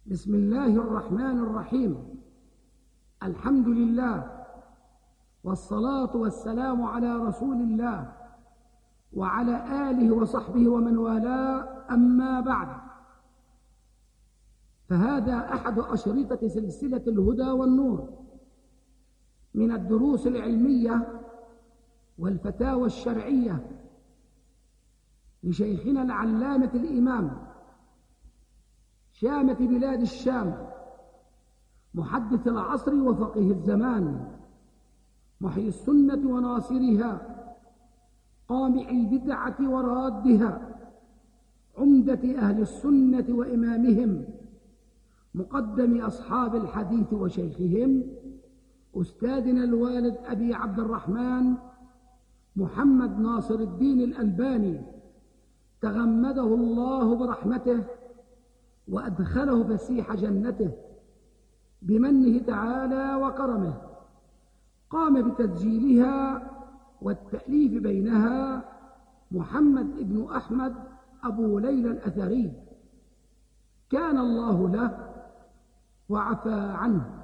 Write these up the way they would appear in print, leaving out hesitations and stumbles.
بسم الله الرحمن الرحيم. الحمد لله والصلاة والسلام على رسول الله وعلى آله وصحبه ومن والاه، أما بعد، فهذا أحد أشرطة سلسلة الهدى والنور من الدروس العلمية والفتاوى الشرعية لشيخنا العلامة الإمام شامة بلاد الشام، محدث العصر وفقيه الزمان، محيي السنة وناصرها، قامع البدعة ورادها، عمدة أهل السنة وإمامهم، مقدم أصحاب الحديث وشيخهم، أستاذنا الوالد أبي عبد الرحمن محمد ناصر الدين الألباني، تغمده الله برحمته وأدخله فسيح جنته بمنه تعالى وكرمه. قام بتسجيلها والتأليف بينها محمد بن أحمد أبو ليلى الأثري، كان الله له وعفى عنه.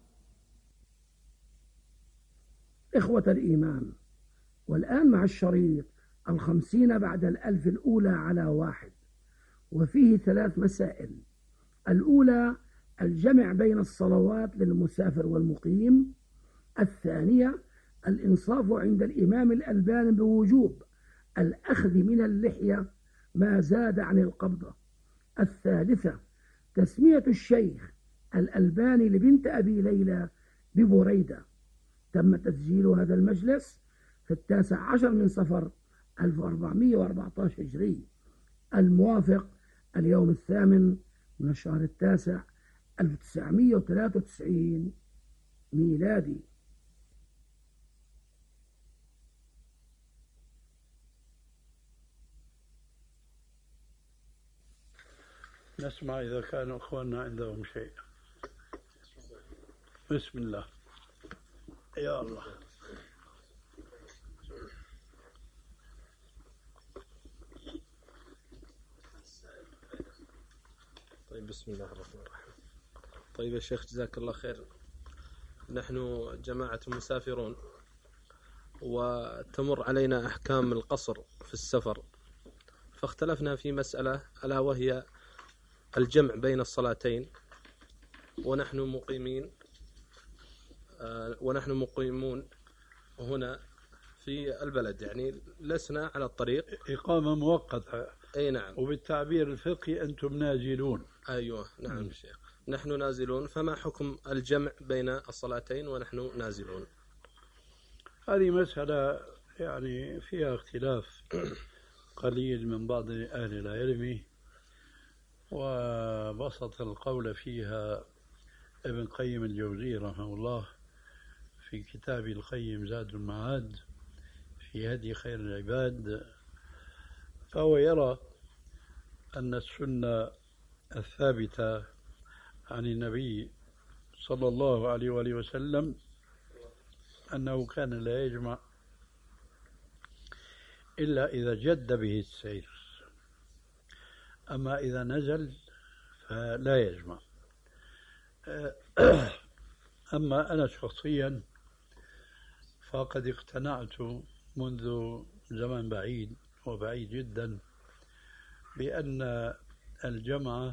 إخوة الإيمان، والآن مع الشريط 50 بعد 1000 الأولى على 1، وفيه 3 مسائل. الأولى الجمع بين الصلوات للمسافر والمقيم. الثانية الإنصاف عند الإمام الألباني بوجوب الأخذ من اللحية ما زاد عن القبضة. الثالثة تسمية الشيخ الألباني لبنت أبي ليلى ببريدة. تم تسجيل هذا المجلس في 19 من صفر 1414 هجري، الموافق اليوم 8 من الشهر 9 1993 ميلادي. نسمع إذا كانوا أخواننا عندهم شيء. بسم الله. يا الله. طيب، بسم الله الرحمن الرحيم. طيب يا شيخ، جزاك الله خير. نحن جماعة مسافرون، وتمر علينا أحكام القصر في السفر، فاختلفنا في مسألة ألا وهي الجمع بين الصلاتين، ونحن مقيمون هنا في البلد، يعني لسنا على الطريق، إقامة مؤقتة. أي نعم. وبالتعبير الفقهي أنتم نازلون. أيوة نعم شيخ، نحن نازلون، فما حكم الجمع بين الصلاتين ونحن نازلون؟ هذه مسألة يعني فيها اختلاف قليل من بعض أهل العلم، وبسط القول فيها ابن قيم الجوزي رحمه الله في كتاب القيم زاد المعاد في هدي خير العباد، فهو يرى أن السنة الثابتة عن النبي صلى الله عليه وآله وسلم أنه كان لا يجمع إلا إذا جد به السير، أما إذا نزل فلا يجمع. أما أنا شخصيا فقد اقتنعت منذ زمن بعيد وبعيد جدا بأن الجمع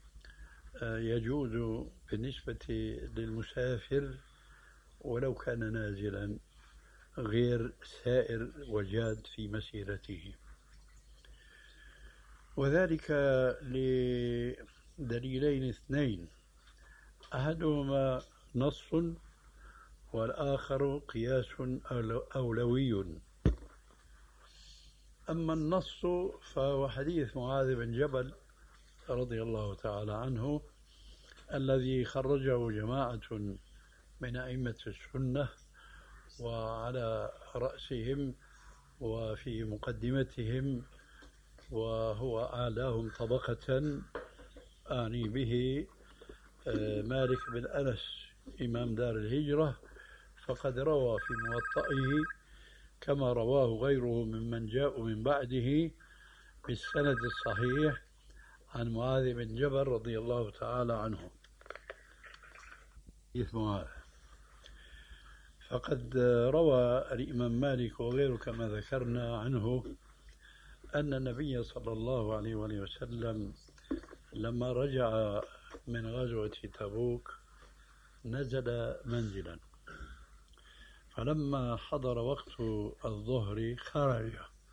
يجوز بالنسبة للمسافر ولو كان نازلا غير سائر وجاد في مسيرته، وذلك لدليلين اثنين: أحدهما نص والآخر قياس أولوي. أما النص فهو حديث معاذ بن جبل رضي الله تعالى عنه الذي خرجه جماعة من أئمة السنة، وعلى رأسهم وفي مقدمتهم وهو أعلاهم طبقة أعني به مالك بن أنس إمام دار الهجرة، فقد روى في موطئه كما رواه غيره ممن جاءوا من بعده بالسند الصحيح عن معاذ بن جبل رضي الله تعالى عنه اسمه. فقد روى الإمام مالك وغيره كما ذكرنا عنه أن النبي صلى الله عليه وآله وسلم لما رجع من غزوة تبوك نزل منزلا، فلما حضر وقت الظهر خرج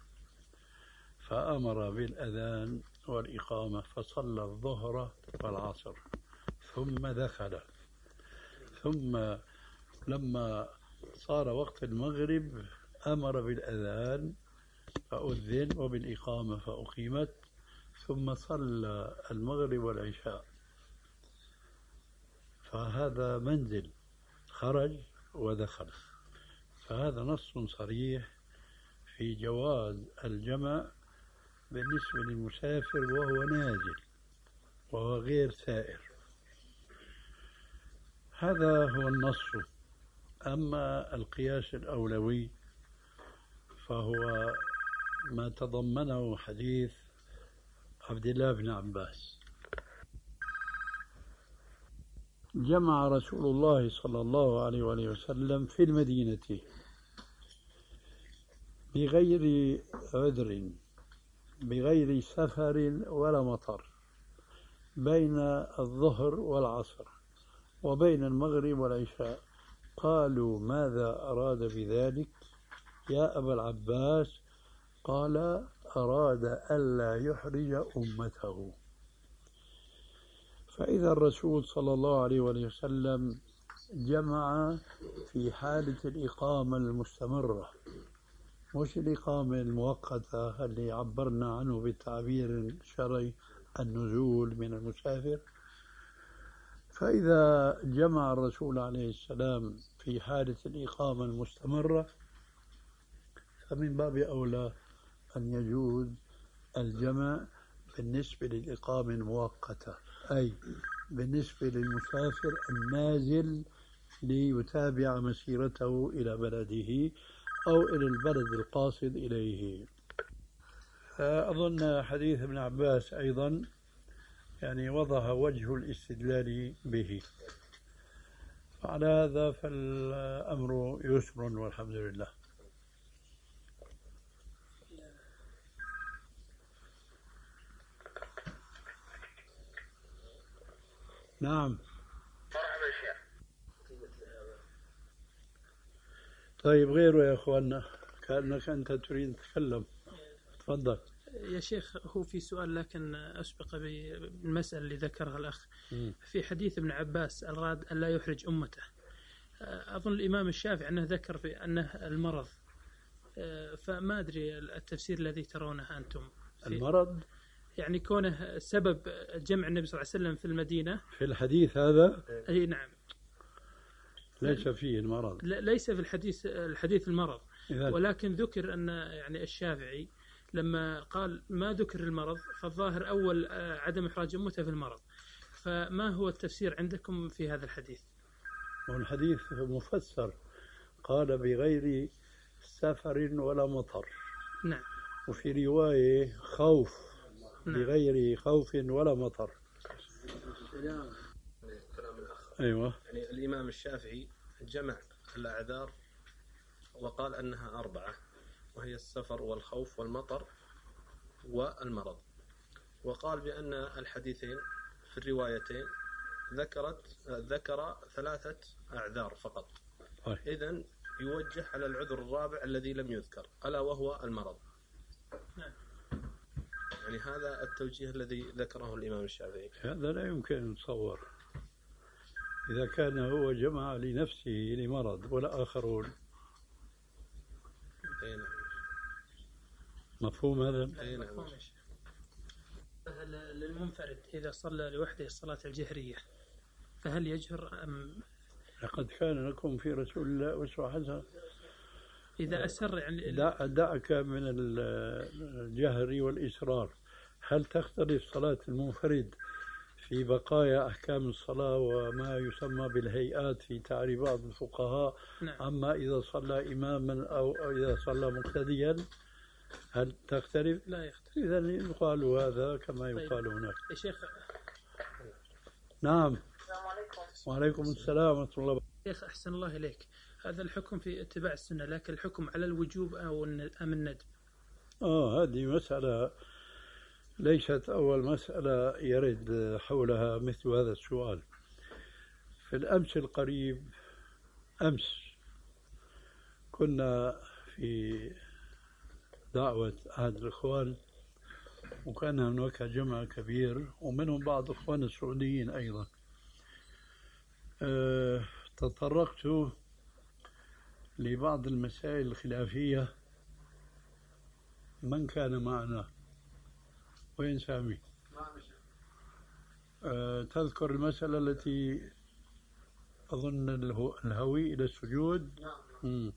فأمر بالأذان والإقامة فصلى الظهر والعصر ثم دخل، ثم لما صار وقت المغرب أمر بالأذان فأذن وبالإقامة فأقيمت، ثم صلى المغرب والعشاء. فهذا منزل خرج ودخل، فهذا نص صريح في جواز الجمع بالنسبة للمسافر وهو نازل وهو غير سائر. هذا هو النص. أما القياس الأولوي فهو ما تضمنه حديث عبد الله بن عباس: جمع رسول الله صلى الله عليه وآله وسلم في المدينة بغير عذر بغير سفر ولا مطر بين الظهر والعصر وبين المغرب والعشاء. قالوا: ماذا أراد بذلك يا أبا العباس؟ قال: أراد ألا يحرج أمته. فإذا الرسول صلى الله عليه وسلم جمع في حالة الإقامة المستمرة، مش الإقامة المؤقتة اللي عبرنا عنه بالتعبير الشرعي النزول من المسافر. فإذا جمع الرسول عليه السلام في حالة الإقامة المستمرة فمن باب أولى أن يجوز الجمع بالنسبة للإقامة المؤقتة، أي بالنسبة للمسافر النازل ليتابع مسيرته إلى بلده أو إلى البلد القاصد إليه. أظن حديث ابن عباس أيضا يعني وضح وجه الاستدلال به، فعلى هذا فالأمر يسر والحمد لله. نعم. طيب غيره يا أخوانا، كأنك أنت تريد تتكلم، تفضل يا شيخ. هو في سؤال لكن أسبق بالمسألة اللي ذكرها الأخ في حديث ابن عباس: أراد أن لا يحرج أمته. أظن الإمام الشافعي أنه ذكر في أنه المرض، فما أدري التفسير الذي ترونه أنتم المرض، يعني كونه سبب جمع النبي صلى الله عليه وسلم في المدينة في الحديث هذا. أي نعم، ليس فيه المرض، ليس في الحديث المرض، إذن. ولكن ذكر أن يعني الشافعي لما قال ما ذكر المرض فالظاهر أول عدم إحراج أمته في المرض. فما هو التفسير عندكم في هذا الحديث؟ والحديث مفسر، قال بغير سفر ولا مطر. نعم. وفي رواية خوف، نعم. بغير خوف ولا مطر. كلام الأخ. أيوة. يعني الإمام الشافعي جمع الأعذار وقال أنها 4، وهي السفر والخوف والمطر والمرض، وقال بأن الحديثين في الروايتين ذكر 3 أعذار فقط. إذن يوجه على العذر الرابع الذي لم يذكر، ألا وهو المرض. يعني هذا التوجيه الذي ذكره الإمام الشافعي. هذا لا يمكن أن يتصور إذا كان هو جمع لنفسه لمرض ولا آخرون. مفهوم هذا؟ للمنفرد إذا صلى لوحده الصلاة الجهرية فهل يجهر أم؟ لقد كان لكم في رسول الله أسوة حسنة. إذا أسر يعني دعك من الجهر والإسرار. هل تختلف صلاة المنفرد في بقايا أحكام الصلاة وما يسمى بالهيئات في تعريف بعض الفقهاء؟ نعم. أما إذا صلى إماما أو إذا صلى مقتديا هل تختلف؟ لا يختلف. إذا يقال هذا كما يقال هناك. يا شيخ. نعم. السلام عليكم. وعليكم السلام ورحمة الله وبركاته. شيخ أحسن الله إليك، هذا الحكم في اتباع السنة، لكن الحكم على الوجوب أو أم الندب؟ هذه مسألة ليست أول مسألة يرد حولها مثل هذا السؤال. في الأمس القريب، أمس كنا في دعوة أحد الإخوان، وكان هناك جمع كبير ومنهم بعض إخوان السعوديين أيضا. تطرقت لبعض المسائل الخلافية. من كان معنا؟ وين سامي؟ تذكر المسألة التي أظن الهوي إلى السجود؟ نعم.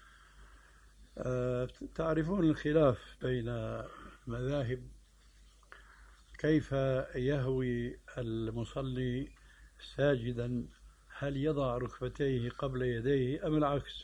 تعرفون الخلاف بين المذاهب، كيف يهوي المصلي ساجدا، هل يضع ركبتيه قبل يديه أم العكس؟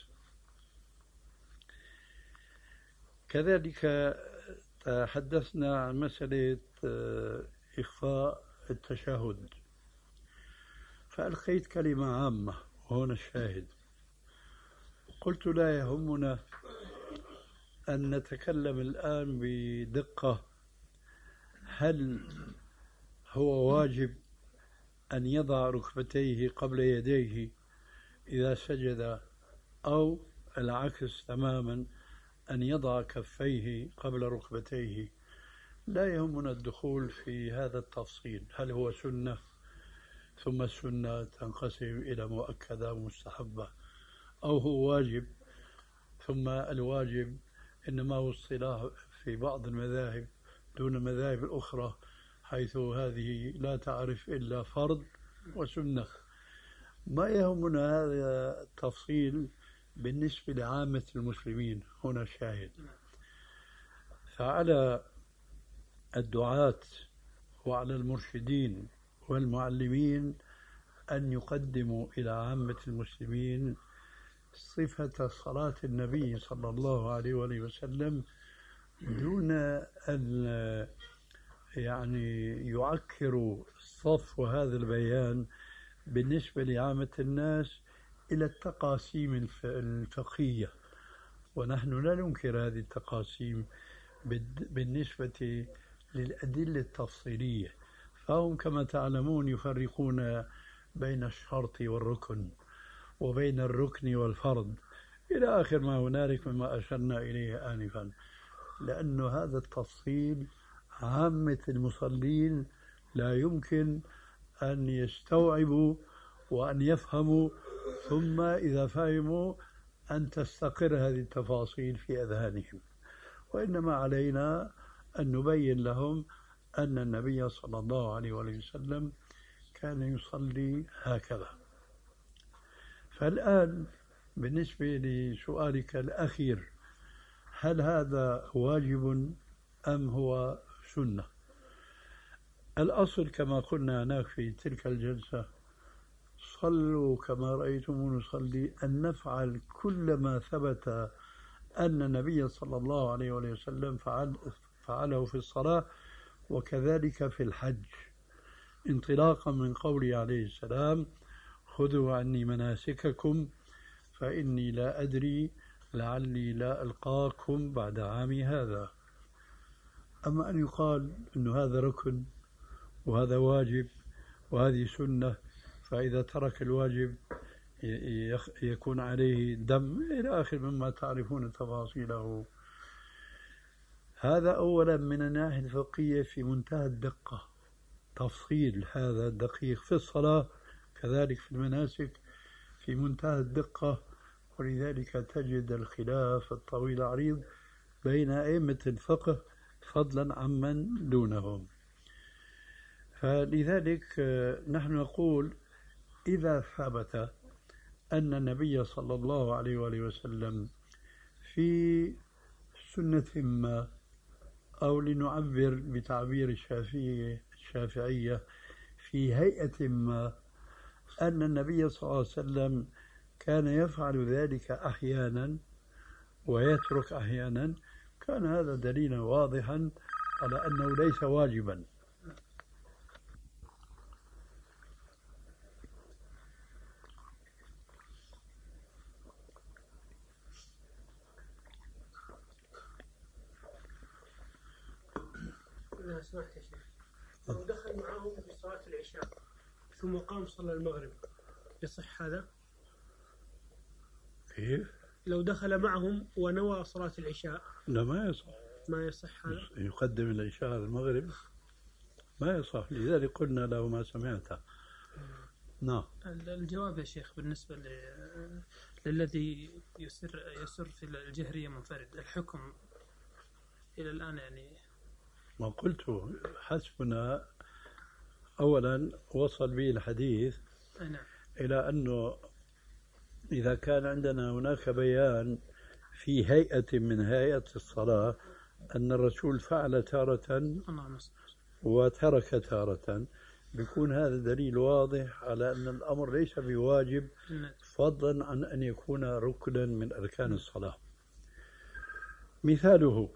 كذلك تحدثنا عن مسألة إخفاء التشهد، فألقيت كلمة عامة وهنا الشاهد. قلت لا يهمنا أن نتكلم الآن بدقة هل هو واجب أن يضع ركبتيه قبل يديه إذا سجد، أو العكس تماما أن يضع كفيه قبل ركبتيه. لا يهمنا الدخول في هذا التفصيل، هل هو سنة ثم السنة تنقسم إلى مؤكدة ومستحبة، أو هو واجب ثم الواجب إنما هو اصطلاح في بعض المذاهب دون المذاهب الأخرى، حيث هذه لا تعرف إلا فرض وسنة. ما يهمنا هذا التفصيل بالنسبة لعامة المسلمين. هنا الشاهد. فعلى الدعاة وعلى المرشدين والمعلمين أن يقدموا إلى عامة المسلمين صفة صلاة النبي صلى الله عليه وآله وسلم دون أن يعكروا صف هذا البيان بالنسبة لعامة الناس إلى التقاسيم الفقهية، ونحن لا ننكر هذه التقاسيم بالنسبة للأدلة التفصيلية. فهم كما تعلمون يفرقون بين الشرط والركن وبين الركن والفرض إلى آخر ما هنالك مما أشرنا إليه آنفا، لأن هذا التفصيل عامة المصلين لا يمكن أن يستوعبوا وأن يفهموا، ثم إذا فهموا أن تستقر هذه التفاصيل في أذهانهم. وإنما علينا أن نبين لهم أن النبي صلى الله عليه وسلم كان يصلي هكذا. فالآن بالنسبة لسؤالك الأخير، هل هذا واجب أم هو سنة؟ الأصل كما قلنا هناك في تلك الجلسة: صلوا كما رأيتم نصلي، أن نفعل كل ما ثبت أن النبي صلى الله عليه وسلم فعله في الصلاة، وكذلك في الحج، انطلاقا من قوله عليه السلام: خذوا عني مناسككم فإني لا أدري لعلي لا ألقاكم بعد عامي هذا. أما أن يقال أن هذا ركن وهذا واجب وهذه سنة، فإذا ترك الواجب يكون عليه دم إلى آخر مما تعرفون تفاصيله، هذا أولا من الناحية الفقهية في منتهى الدقة. تفصيل هذا الدقيق في الصلاة كذلك في المناسك في منتهى الدقة، ولذلك تجد الخلاف الطويل العريض بين أئمة الفقه فضلا عمن دونهم. فلذلك نحن نقول إذا ثبت أن النبي صلى الله عليه وآله وسلم في سنة ما، أو لنعبر بتعبير الشافعية في هيئة ما، أن النبي صلى الله عليه وسلم كان يفعل ذلك أحيانا ويترك أحيانا، كان هذا دليلا واضحا على أنه ليس واجبا. لا سمعت يا شيخ، لو دخل معهم في صلاة العشاء ثم قام صلى المغرب يصح هذا؟ كيف؟ لو دخل معهم ونوى صلاة العشاء لا ما يصح. ما يصح هذا؟ يقدم العشاء على المغرب ما يصح، لذلك قلنا له ما سمعته. نعم. الجواب يا شيخ بالنسبة للذي يسر في الجهرية منفرد، الحكم إلى الآن يعني ما قلت حسبنا أولا وصل به الحديث نعم. إلى أنه إذا كان عندنا هناك بيان في هيئة من هيئة الصلاة أن الرسول فعل تارة وترك تارة، بيكون هذا دليل واضح على أن الأمر ليس بواجب، فضلا عن أن يكون ركنا من أركان الصلاة. مثاله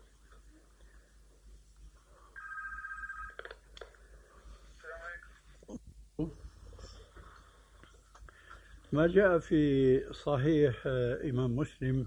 ما جاء في صحيح إمام مسلم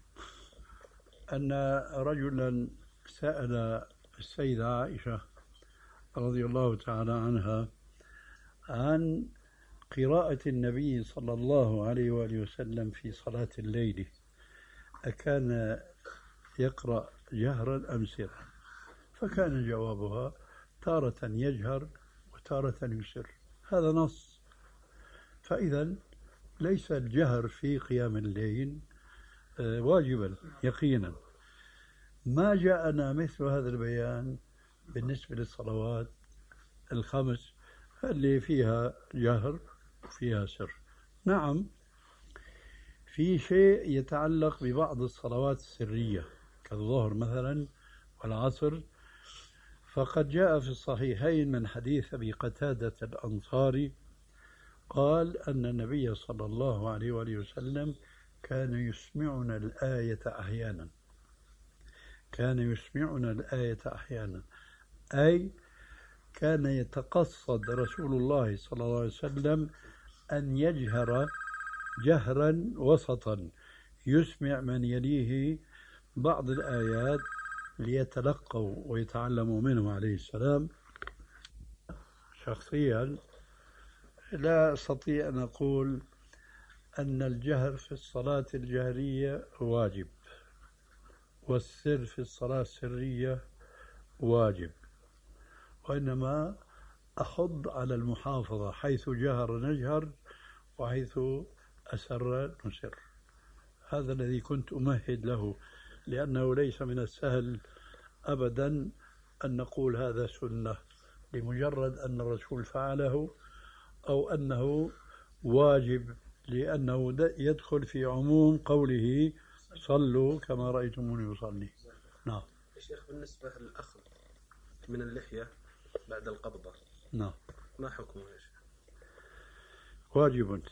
أن رجلا سأل السيدة عائشة رضي الله تعالى عنها عن قراءة النبي صلى الله عليه وآله وسلم في صلاة الليل، أكان يقرأ جهرا أم سرا؟ فكان جوابها تارة يجهر وتارة يسر. هذا نص. فإذا ليس الجهر في قيام الليل واجبا يقينا. ما جاءنا مثل هذا البيان بالنسبة للصلوات الخمس اللي فيها جهر وفيها سر. نعم في شيء يتعلق ببعض الصلوات السرية كالظهر مثلا والعصر، فقد جاء في الصحيحين من حديث أبي قتادة الأنصاري قال أن النبي صلى الله عليه وآله وسلم كان يسمعنا الآية أحيانا، كان يسمعنا الآية أحيانا، أي كان يتقصد رسول الله صلى الله عليه وسلم أن يجهر جهرا وسطا يسمع من يليه بعض الآيات ليتلقوا ويتعلموا منه عليه السلام. شخصيا لا أستطيع أن أقول أن الجهر في الصلاة الجهرية واجب والسر في الصلاة السرية واجب، وإنما أحض على المحافظة، حيث جهر نجهر وحيث أسر نسر. هذا الذي كنت أمهد له، لأنه ليس من السهل أبدا أن نقول هذا سنة لمجرد أن الرسول فعله أو أنه واجب لأنه يدخل في عموم قوله صلوا كما رأيتموني أصلي. نعم. الشيخ بالنسبة للأخذ من اللحية بعد القبضة، نعم، ما حكمه يا شيخ؟ واجب.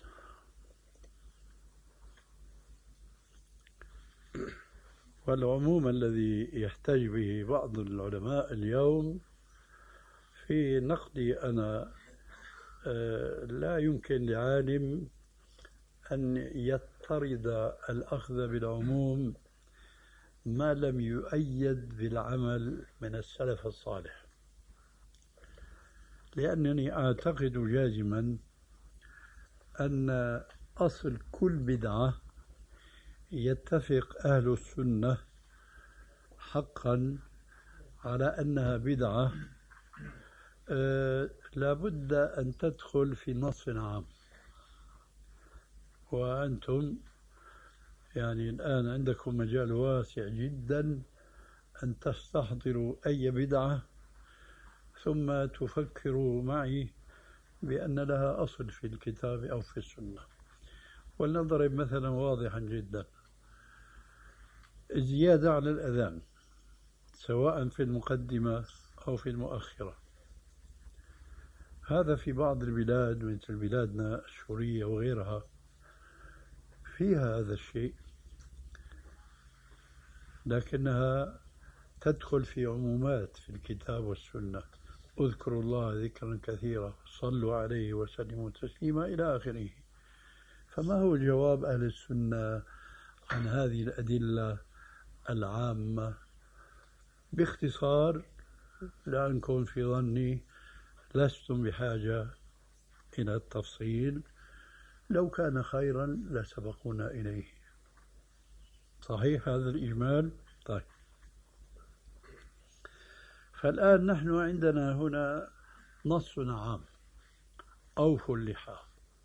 والعموم الذي يحتج به بعض العلماء اليوم في نقدي أنا لا يمكن لعالم أن يضطرد الأخذ بالعموم ما لم يؤيد بالعمل من السلف الصالح، لأنني أعتقد جازما أن أصل كل بدعة يتفق أهل السنة حقا على أنها بدعة لابد أن تدخل في نص عام. وأنتم يعني الآن عندكم مجال واسع جدا أن تستحضروا أي بدعة ثم تفكروا معي بأن لها أصل في الكتاب أو في السنة. ولنضرب مثلا واضحا جدا، الزيادة على الأذان سواء في المقدمة أو في المؤخرة، هذا في بعض البلاد مثل بلادنا السورية وغيرها فيها هذا الشيء، لكنها تدخل في عمومات في الكتاب والسنة، اذكروا الله ذكرا كثيرا، صلوا عليه وسلموا تسليما إلى آخره. فما هو جواب أهل السنة عن هذه الأدلة العامة؟ باختصار، لأنكم في ظني لستم بحاجة إلى التفصيل، لو كان خيرا لسبقونا إليه. صحيح هذا الإجمال؟ طيب، فالآن نحن عندنا هنا نص عام: أوفوا اللحى.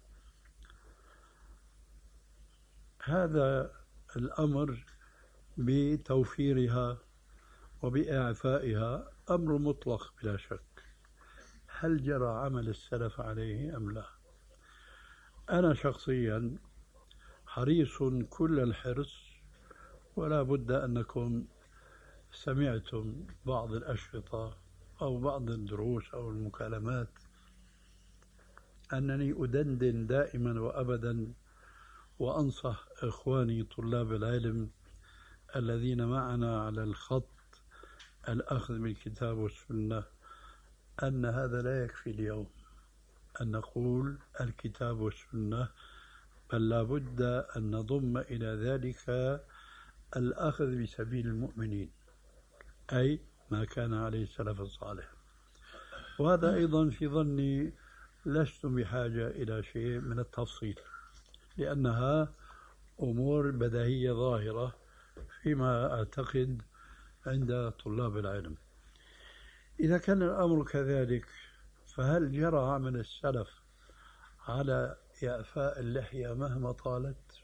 هذا الأمر بتوفيرها وبإعفائها أمر مطلق بلا شك. هل جرى عمل السلف عليه أم لا؟ أنا شخصيا حريص كل الحرص، ولا بد أنكم سمعتم بعض الأشرطة أو بعض الدروس أو المكالمات أنني أدندن دائما وأبدا وأنصح إخواني طلاب العلم الذين معنا على الخط الأخذ بالكتاب والسنة أن هذا لا يكفي اليوم أن نقول الكتاب والسنة، بل لا بد أن نضم إلى ذلك الأخذ بسبيل المؤمنين، أي ما كان عليه السلف الصالح. وهذا أيضا في ظني لستم بحاجة إلى شيء من التفصيل، لأنها أمور بديهية ظاهرة فيما أعتقد عند طلاب العلم. إذا كان الأمر كذلك، فهل جرى عمل السلف على إعفاء اللحية مهما طالت؟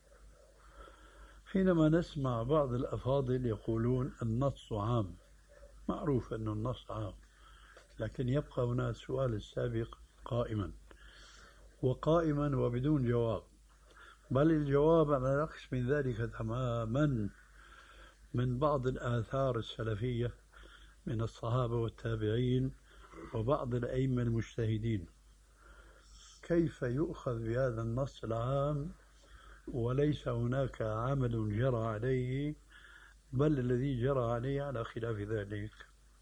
حينما نسمع بعض الأفاضل يقولون النص عام، معروف أن النص عام، لكن يبقى هنا السؤال السابق قائما وقائما وبدون جواب، بل الجواب على العكس من ذلك تماما من بعض الآثار السلفية من الصحابة والتابعين وبعض الأئمة المجتهدين. كيف يؤخذ بهذا النص العام وليس هناك عمل جرى عليه، بل الذي جرى عليه على خلاف ذلك؟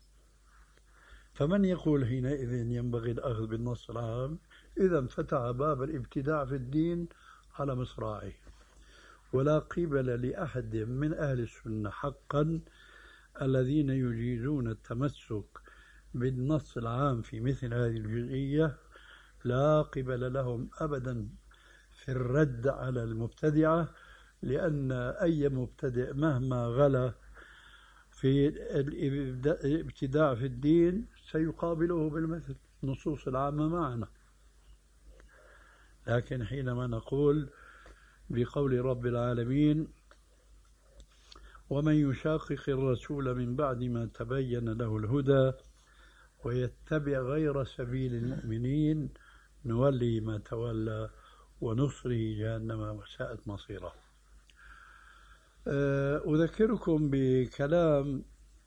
فمن يقول حينئذ ينبغي الأخذ بالنص العام؟ إذا فتح باب الابتداع في الدين على مصراعيه، ولا قبل لأحد من أهل السنة حقا الذين يجيزون التمسك بالنص العام في مثل هذه الجزئية، لا قبل لهم أبدا في الرد على المبتدعة، لأن أي مبتدئ مهما غلا في الابتداع في الدين سيقابله بالمثل، النصوص العامة معنا. لكن حينما نقول بقول رب العالمين: ومن يشاقق الرسول من بعد ما تبين له الهدى ويتبع غير سبيل المؤمنين نولي ما تولى ونصره جهنم وساءت مصيره. أذكركم بكلام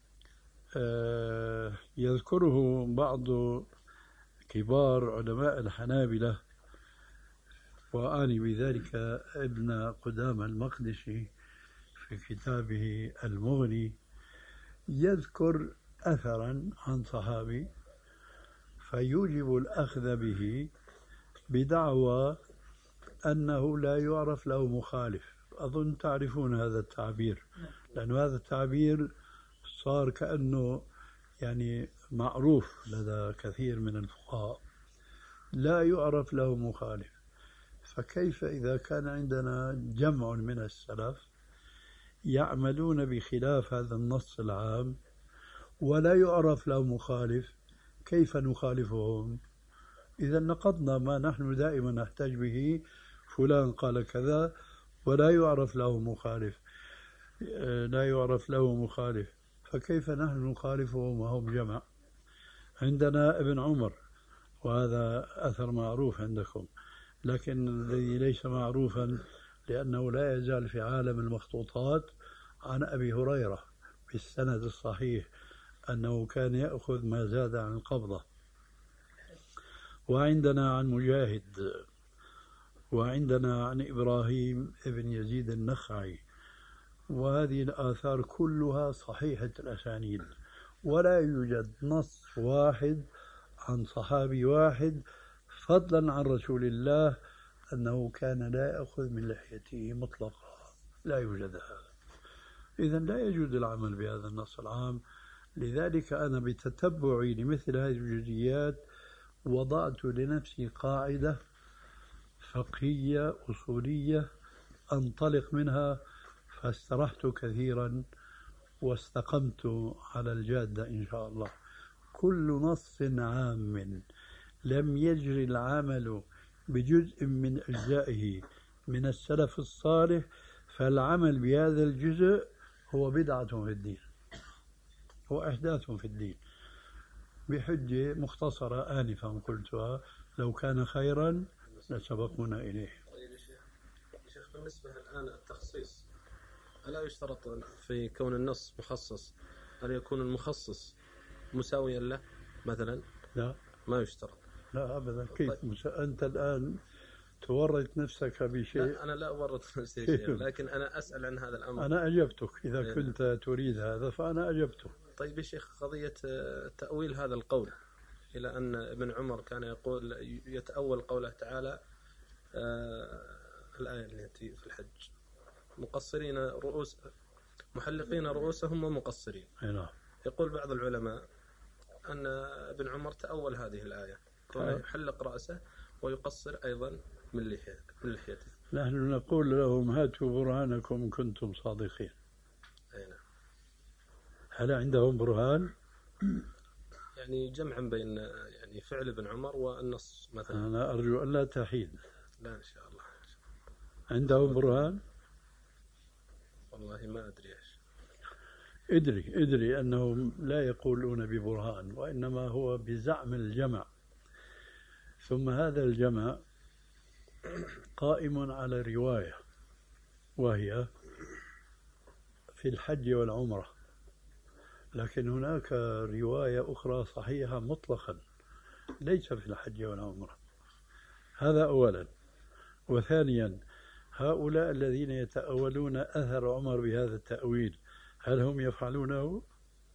يذكره بعض كبار علماء الحنابلة، وأعني بذلك ابن قدامة المقدسي في كتابه المغني، يذكر أثرا عن صحابي فيوجب الأخذ به بدعوى أنه لا يعرف له مخالف. أظن تعرفون هذا التعبير، لأن هذا التعبير صار كأنه يعني معروف لدى كثير من الفقهاء، لا يعرف له مخالف. فكيف إذا كان عندنا جمع من السلف يعملون بخلاف هذا النص العام ولا يعرف له مخالف، كيف نخالفهم؟ إذا نقضنا ما نحن دائما نحتاج به: فلان قال كذا ولا يعرف له مخالف، لا يعرف له مخالف، فكيف نحن نخالفهم وهم جمع؟ عندنا ابن عمر، وهذا أثر معروف عندكم، لكن الذي ليس معروفا لأنه لا يزال في عالم المخطوطات عن أبي هريرة بالسند الصحيح أنه كان يأخذ ما زاد عن القبضة. وعندنا عن مجاهد، وعندنا عن إبراهيم ابن يزيد النخعي، وهذه الآثار كلها صحيحة الأسانيد، ولا يوجد نص واحد عن صحابي واحد فضلا عن رسول الله أنه كان لا يأخذ من لحيته مطلقا، لا يوجد هذا. إذن لا يجوز العمل بهذا النص العام. لذلك أنا بتتبعي لمثل هذه الجزئيات وضعت لنفسي قاعدة فقهية أصولية أنطلق منها، فاسترحت كثيرا واستقمت على الجادة إن شاء الله. كل نص عام لم يجري العمل بجزء من أجزائه من السلف الصالح فالعمل بهذا الجزء هو بدعة في الدين، هو إحداث في الدين، بحجة مختصرة آنفا قلتها: لو كان خيرا لسبقونا إليه. طيب يا شيخ بالنسبة الآن التخصيص، ألا يشترط في كون النص مخصص أن يكون المخصص مساويا له مثلا؟ لا، ما يشترط. لا أبدا. كيف أنت الآن تورط نفسك بشيء؟ لا، أنا لا أورط نفسي شيء، لكن أنا أسأل عن هذا الأمر. أنا أجبتك إذا كنت تريد هذا فأنا أجبتك. طيب يا شيخ، قضية تأويل هذا القول إلى أن ابن عمر كان يقول يتأول قوله تعالى الآية التي في الحج: مقصرين رؤوس محلقين رؤوسهم ومقصرين. يقول بعض العلماء أن ابن عمر تأول هذه الآية كونه يحلق رأسه ويقصر أيضا من لحيته. نحن نقول لهم: هاتوا برهانكم إن كنتم صادقين. أي نعم. هل عندهم برهان؟ يعني جمعا بين يعني فعل ابن عمر والنص مثلا. أنا أرجو أن لا تحيد. لا إن شاء الله. عندهم برهان؟ والله ما أدري إيش. ادري أنهم لا يقولون ببرهان، وإنما هو بزعم الجمع. ثم هذا الجمع قائم على رواية، وهي في الحج والعمرة، لكن هناك رواية أخرى صحيحة مطلقا ليس في الحج والعمرة. هذا أولا. وثانيا، هؤلاء الذين يتأولون أثر عمر بهذا التأويل هل هم يفعلونه؟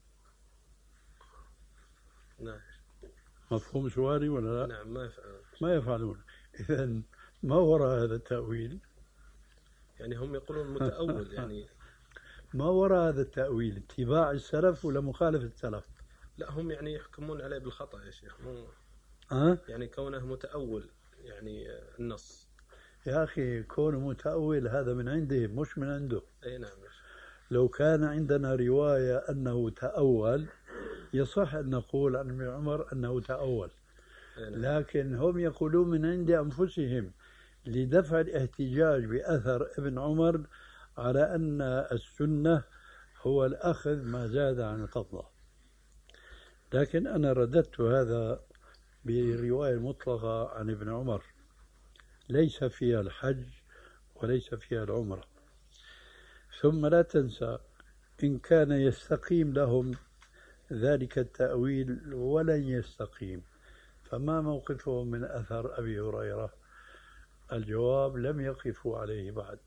نعم. مفهوم سؤالي ولا لا؟ نعم، ما يفعلون. إذن ما وراء هذا التأويل؟ يعني هم يقولون متأول يعني ما وراء هذا التأويل؟ اتباع السلف ولا مخالفة السلف؟ لا، هم يعني يحكمون عليه بالخطأ يا شيخ. يعني كونه متأول يعني النص. يا أخي كونه متأول هذا من عنده مش من عنده. أي نعم. لو كان عندنا رواية أنه تأول يصح أن نقول عن ابن عمر أنه تأول، لكن هم يقولون من عند أنفسهم لدفع الاحتجاج بأثر ابن عمر على أن السنة هو الأخذ ما زاد عن القبضة. لكن أنا رددت هذا برواية مطلقة عن ابن عمر ليس فيها الحج وليس فيها العمرة. ثم لا تنسى إن كان يستقيم لهم ذلك التأويل ولن يستقيم، فما موقفهم من أثر أبي هريرة؟ الجواب: لم يقفوا عليه بعد.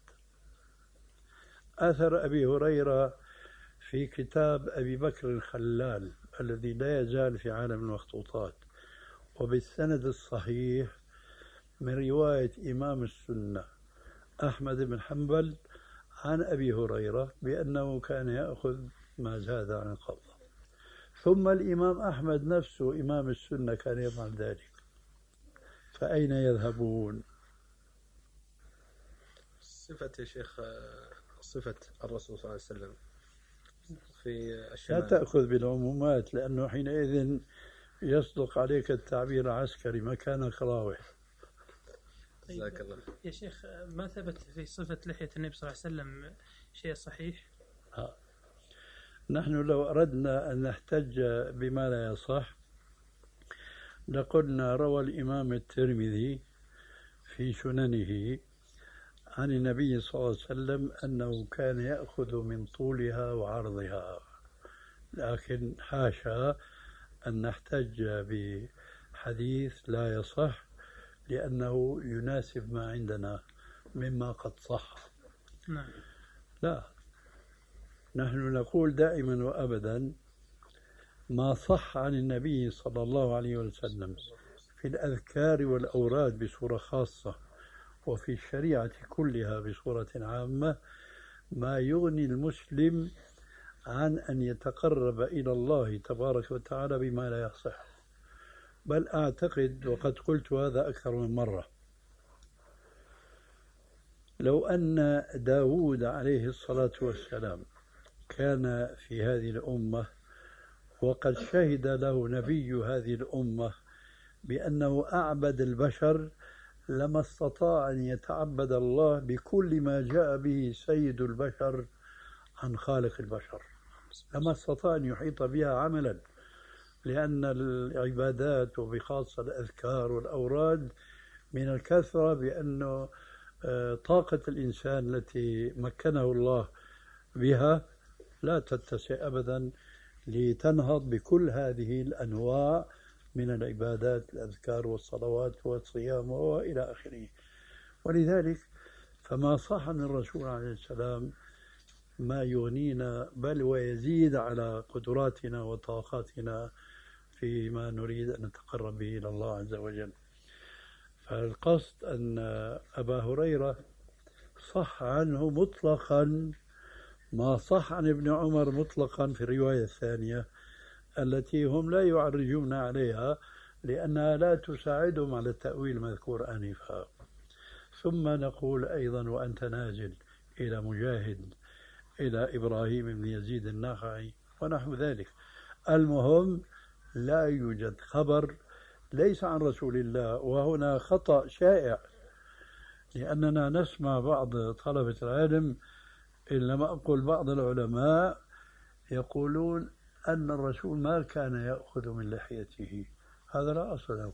أثر أبي هريرة في كتاب أبي بكر الخلال الذي لا يزال في عالم المخطوطات، وبالسند الصحيح من رواية إمام السنة أحمد بن حنبل عن أبي هريرة بأنه كان يأخذ ما زاد عن القبضة. ثم الإمام أحمد نفسه إمام السنة كان يفعل ذلك، فأين يذهبون؟ صفة يا شيخ، صفة الرسول صلى الله عليه وسلم في الشمال. لا تأخذ بالعمومات، لأنه حينئذ يصدق عليك التعبير العسكري مكانك راوح. جزاك الله. يا شيخ، ما ثبت في صفة لحية النبي صلى الله عليه وسلم شيء صحيح؟ نحن لو أردنا أن نحتج بما لا يصح لقلنا: روى الإمام الترمذي في سننه عن النبي صلى الله عليه وسلم أنه كان يأخذ من طولها وعرضها. لكن حاشا أن نحتج بحديث لا يصح لأنه يناسب ما عندنا مما قد صح. نعم. لا، نحن نقول دائما وأبدا ما صح عن النبي صلى الله عليه وسلم في الأذكار والأوراد بصورة خاصة وفي الشريعة كلها بصورة عامة ما يغني المسلم عن أن يتقرب إلى الله تبارك وتعالى بما لا يصح. بل أعتقد وقد قلت هذا أكثر من مرة، لو أن داود عليه الصلاة والسلام كان في هذه الأمة وقد شهد له نبي هذه الأمة بأنه أعبد البشر لما استطاع أن يتعبد الله بكل ما جاء به سيد البشر عن خالق البشر، لما استطاع أن يحيط بها عملا، لأن العبادات وبخاصة الأذكار والأوراد من الكثرة بأنه طاقة الإنسان التي مكنه الله بها لا تتسع أبدا لتنهض بكل هذه الأنواع من العبادات الأذكار والصلوات والصيام وإلى آخره. ولذلك فما صح من الرسول عليه السلام ما يغنينا بل ويزيد على قدراتنا وطاقاتنا فيما نريد أن نتقرب به إلى الله عز وجل. فالقصد أن أبا هريرة صح عنه مطلقا ما صح عن ابن عمر مطلقا في الرواية الثانية التي هم لا يعرجون عليها لأنها لا تساعدهم على التأويل المذكور آنفا. ثم نقول أيضا وأنت نازل إلى مجاهد إلى إبراهيم بن يزيد النخعي ونحو ذلك. المهم لا يوجد خبر ليس عن رسول الله، وهنا خطأ شائع لأننا نسمع بعض طلبة العلم إن لم أقل بعض العلماء يقولون أن الرسول ما كان يأخذ من لحيته. هذا لا أصل له،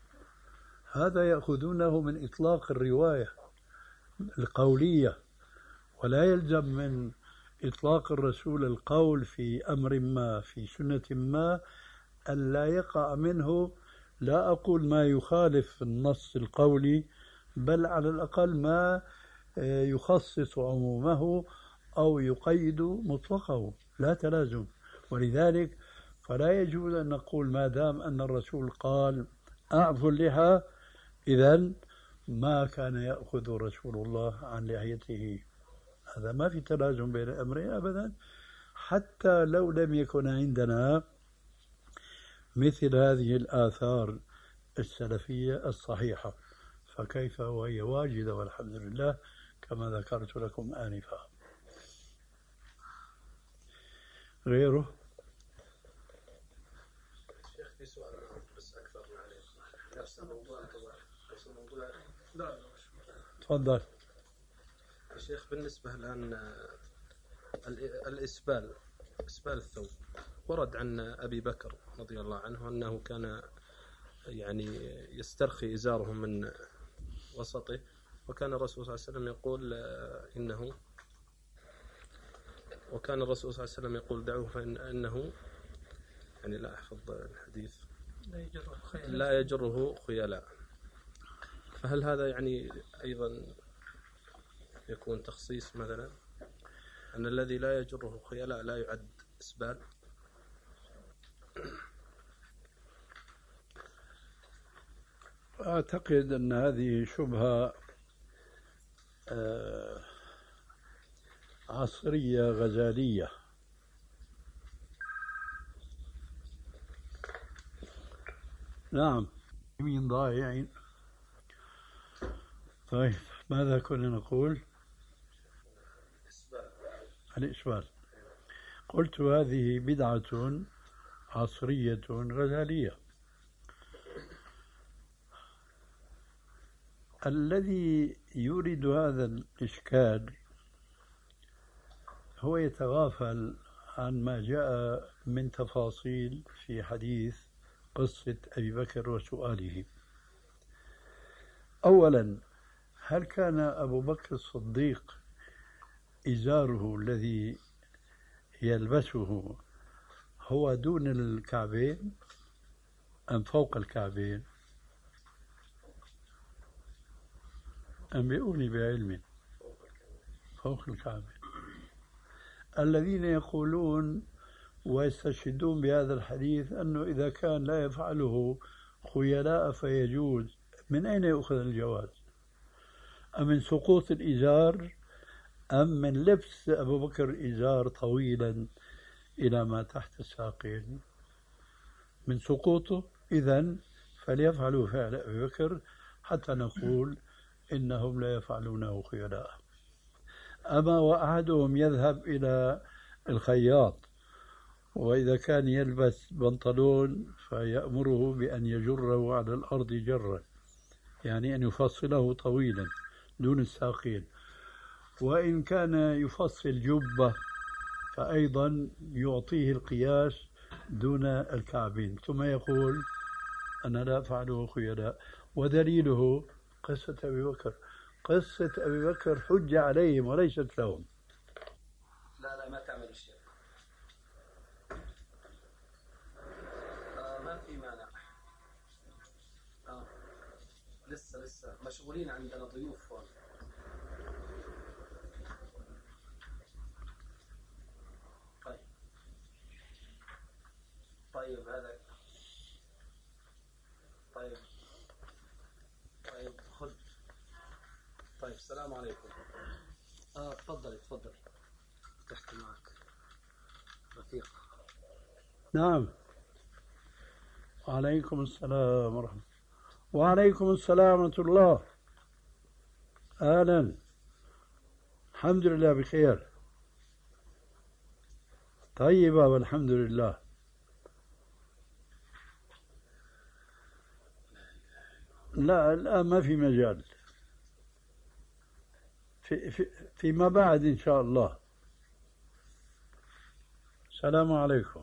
هذا يأخذونه من إطلاق الرواية القولية، ولا يلزم من إطلاق الرسول القول في أمر ما في سنة ما أن لا يقع منه، لا أقول ما يخالف النص القولي، بل على الأقل ما يخصص عمومه أو يقيد مطلقه، لا تلازم. ولذلك فلا يجوز أن نقول ما دام أن الرسول قال أعفوا اللحى إذن ما كان يأخذ رسول الله عن لحيته. هذا ما في تلازم بين الأمرين أبدا، حتى لو لم يكن عندنا مثل هذه الآثار السلفية الصحيحة، فكيف وهي واجدة والحمد لله كما ذكرت لكم آنفا. غيره؟ شيخ في سؤال بس أكثر معليش نفس الموضوع لا تفضل. شيخ بالنسبة الآن إسبال الثوب ورد عن أبي بكر رضي الله عنه أنه كان يعني يسترخي إزاره من وسطه، وكان الرسول صلى الله عليه وسلم يقول وكان الرسول صلى الله عليه وسلم يقول دعوه فإنه يعني لا أحفظ الحديث لا يجره خيلاء. فهل هذا يعني أيضا يكون تخصيص مثلا أن الذي لا يجره خيلاء لا يعد إسبال؟ أعتقد أن هذه شبهة عصرية غزالية. نعم من ضائعين. طيب ماذا كنا نقول؟ الإسبال. قلت هذه بدعة عصرية غزالية. الذي يورد هذا الإشكال هو يتغافل عن ما جاء من تفاصيل في حديث قصة أبي بكر وسؤاله. أولا، هل كان أبو بكر الصديق إزاره الذي يلبسه هو دون الكعبين أم فوق الكعبين؟ أنبئوني بعلم. فوق الكعبين. الذين يقولون ويستشهدون بهذا الحديث أنه إذا كان لا يفعله خيلاء فيجوز، من أين يؤخذ الجواز؟ أمن سقوط الإزار أم من لبس أبو بكر إزار طويلا إلى ما تحت الساقين؟ من سقوطه، إذن فليفعلوا فعل أبي بكر حتى نقول إنهم لا يفعلونه خيلاء. أما وأحدهم يذهب إلى الخياط وإذا كان يلبس بنطلون فيأمره بأن يجره على الأرض جرا، يعني أن يفصله طويلا دون الساقين، وإن كان يفصل جبة فأيضا يعطيه القياس دون الكعبين، ثم يقول أنا لا أفعله خيلاء. ودليله قصة أبي بكر. قصة أبي بكر حجة عليهم وليست لهم. لا ما تعمل شيء. ما في مانع. لسه مشغولين، عندنا ضيوف هون. طيب هذا طيب خذ. طيب السلام عليكم. تفضل تحكي معك رفيق. نعم. وعليكم السلام ورحمة الله. وعليكم السلام ورحمة الله. أهلا. الحمد لله بخير. طيبة والحمد لله. لا الآن ما في مجال، فيما بعد إن شاء الله. السلام عليكم.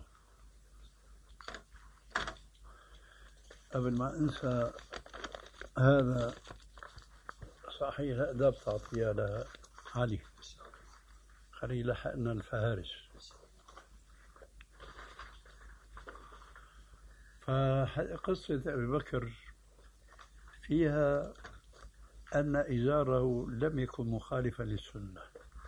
قبل ما أنسى، هذا صحيح الأدب تعطيها لعلي، خلي لحقنا الفهارس. فقصة أبي بكر فيها أن إزاره لم يكن مخالفا للسنة،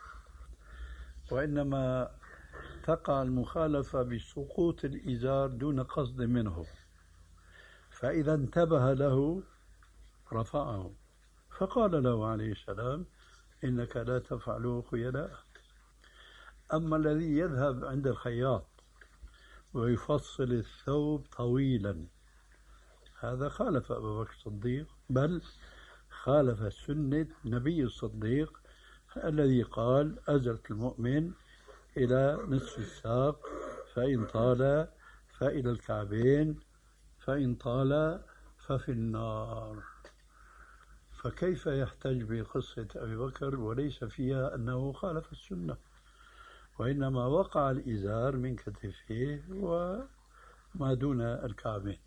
وإنما تقع المخالفة بسقوط الإزار دون قصد منه، فإذا انتبه له رفعه، فقال له عليه السلام إنك لا تفعل خيلاء. أما الذي يذهب عند الخياط ويفصل الثوب طويلا، هذا خالف أبو بكر الصديق، بل خالف سنة نبي الصديق الذي قال أزرت المؤمن إلى نصف الساق، فإن طال فإلى الكعبين، فإن طال ففي النار. فكيف يحتج بقصة أبي بكر وليس فيها أنه خالف السنة، وإنما وقع الإزار من كتفيه وما دون الكعبين.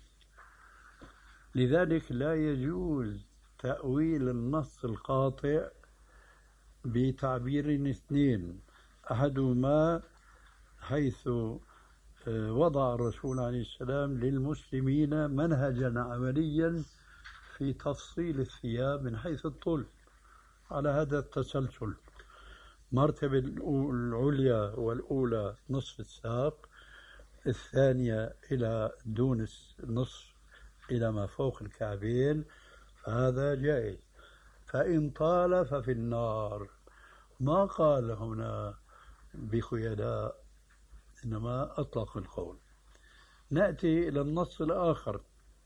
لذلك لا يجوز تأويل النص القاطع بتعبير اثنين، أحدهما حيث وضع الرسول عليه السلام للمسلمين منهجا عمليا في تفصيل الثياب من حيث الطول على هذا التسلسل، مرتبة العليا والأولى نصف الساق، الثانية إلى دون النصف إلى ما فوق الكعبين، فهذا جائز. فإن طال ففي النار، ما قال هنا بخيلاء، إنما أطلق القول. نأتي إلى النص الآخر: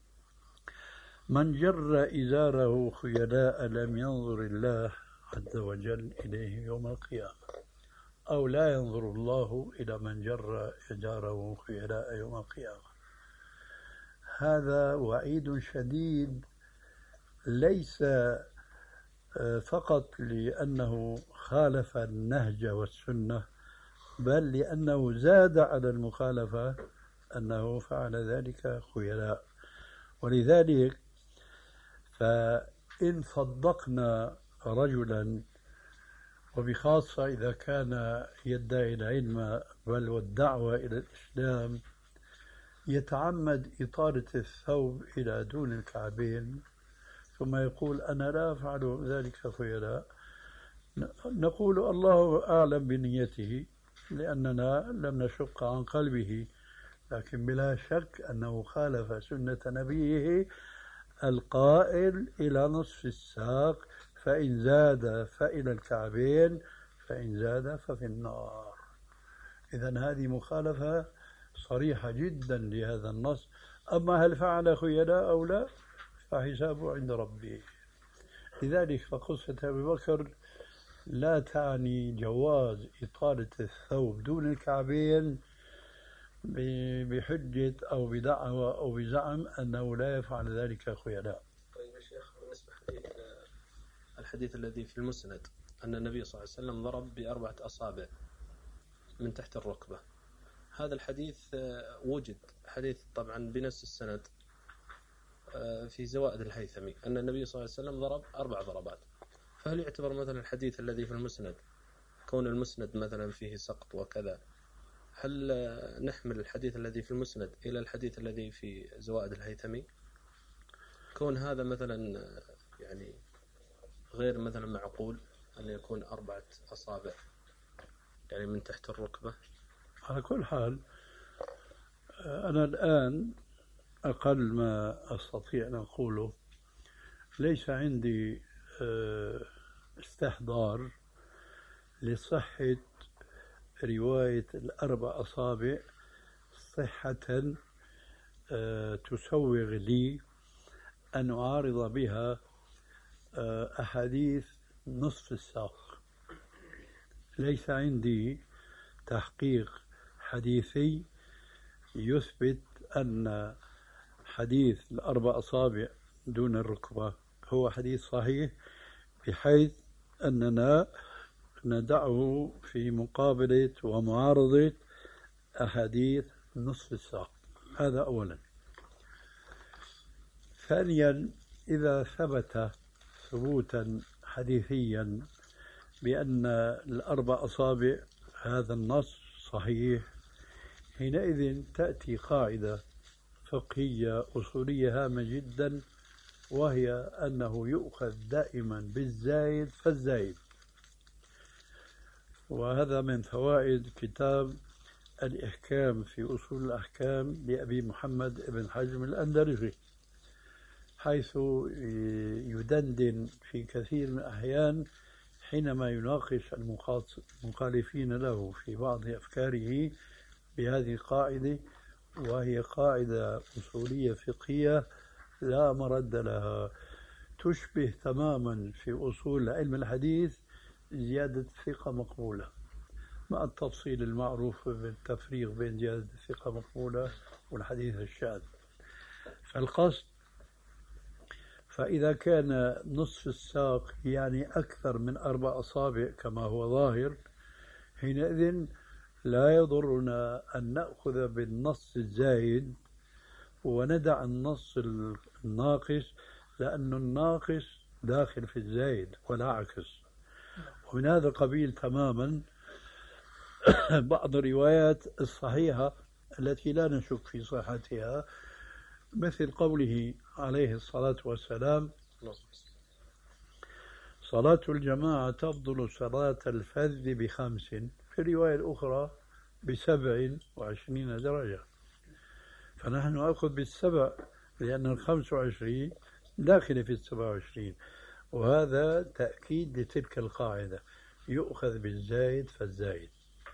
من جر إزاره خيلاء لم ينظر الله عز وجل إليه يوم القيامة، أو لا ينظر الله إلى من جر إزاره خيلاء يوم القيامة. هذا وعيد شديد، ليس فقط لأنه خالف النهج والسنة، بل لأنه زاد على المخالفة أنه فعل ذلك خيلاء. ولذلك فإن صدقنا رجلا، وبخاصة إذا كان يدعي العلم بل والدعوة إلى الإسلام، يتعمد إطالة الثوب إلى دون الكعبين ثم يقول أنا لا أفعل ذلك خيلاء، نقول الله أعلم بنيته، لأننا لم نشق عن قلبه، لكن بلا شك أنه خالف سنة نبيه القائل إلى نصف الساق، فإن زاد فإلى الكعبين، فإن زاد ففي النار. إذن هذه مخالفة صريحة جدا لهذا النص. أما هل فعل خيلاء أو لا فحسابه عند ربه. لذلك فقصة أبي بكر لا تعني جواز إطالة الثوب دون الكعبين بحجة أو بدعوى أو بزعم أنه لا يفعل ذلك خيلاء. طيب يا شيخ، بالنسبة إلى الحديث الذي في المسند أن النبي صلى الله عليه وسلم ضرب ب4 أصابع من تحت الركبة، هذا الحديث وجد حديث طبعا بنفس السند في زوائد الهيثمي أن النبي صلى الله عليه وسلم ضرب 4 ضربات، فهل يعتبر مثلا الحديث الذي في المسند كون المسند مثلا فيه سقط وكذا، هل نحمل الحديث الذي في المسند إلى الحديث الذي في زوائد الهيثمي كون هذا مثلا يعني غير مثلا معقول أن يكون 4 أصابع يعني من تحت الركبة؟ على كل حال أنا الآن أقل ما أستطيع أن أقوله ليس عندي استحضار لصحة رواية 4 أصابع صحة تسوغ لي أن أعارض بها أحاديث نصف الساق. ليس عندي تحقيق حديثي يثبت أن حديث 4 أصابع دون الركبة هو حديث صحيح بحيث أننا ندعه في مقابلة ومعارضة أحاديث نصف الساق. هذا أولا. ثانيا، إذا ثبت ثبوتا حديثيا بأن 4 أصابع هذا النص صحيح، حينئذ تأتي قاعدة فقهية أصولية هامة جدا، وهي أنه يؤخذ دائما بالزايد فالزايد. وهذا من فوائد كتاب الإحكام في أصول الأحكام لأبي محمد بن حزم الأندلسي، حيث يدندن في كثير من الأحيان حينما يناقش المخالفين له في بعض أفكاره بهذه القاعدة، وهي قاعدة أصولية فقهية لا مرد لها، تشبه تماما في أصول علم الحديث زيادة الثقة مقبولة، مع التفصيل المعروف بالتفريق بين زيادة الثقة مقبولة والحديث الشاذ. فالقصد، فإذا كان نصف الساق يعني أكثر من 4 أصابع كما هو ظاهر، حينئذ لا يضرنا أن نأخذ بالنص الزايد وندع النص الناقص، لأن الناقص داخل في الزايد ولا عكس. ومن هذا القبيل تماما بعض الروايات الصحيحة التي لا نشك في صحتها، مثل قوله عليه الصلاة والسلام: صلاة الجماعة تفضل صلاة الفذ ب5، في الرواية الأخرى ب27 درجة. فنحن نأخذ بال7 لأن 25 داخل في 27، وهذا تأكيد لتلك القاعدة، يؤخذ بالزايد فالزايد.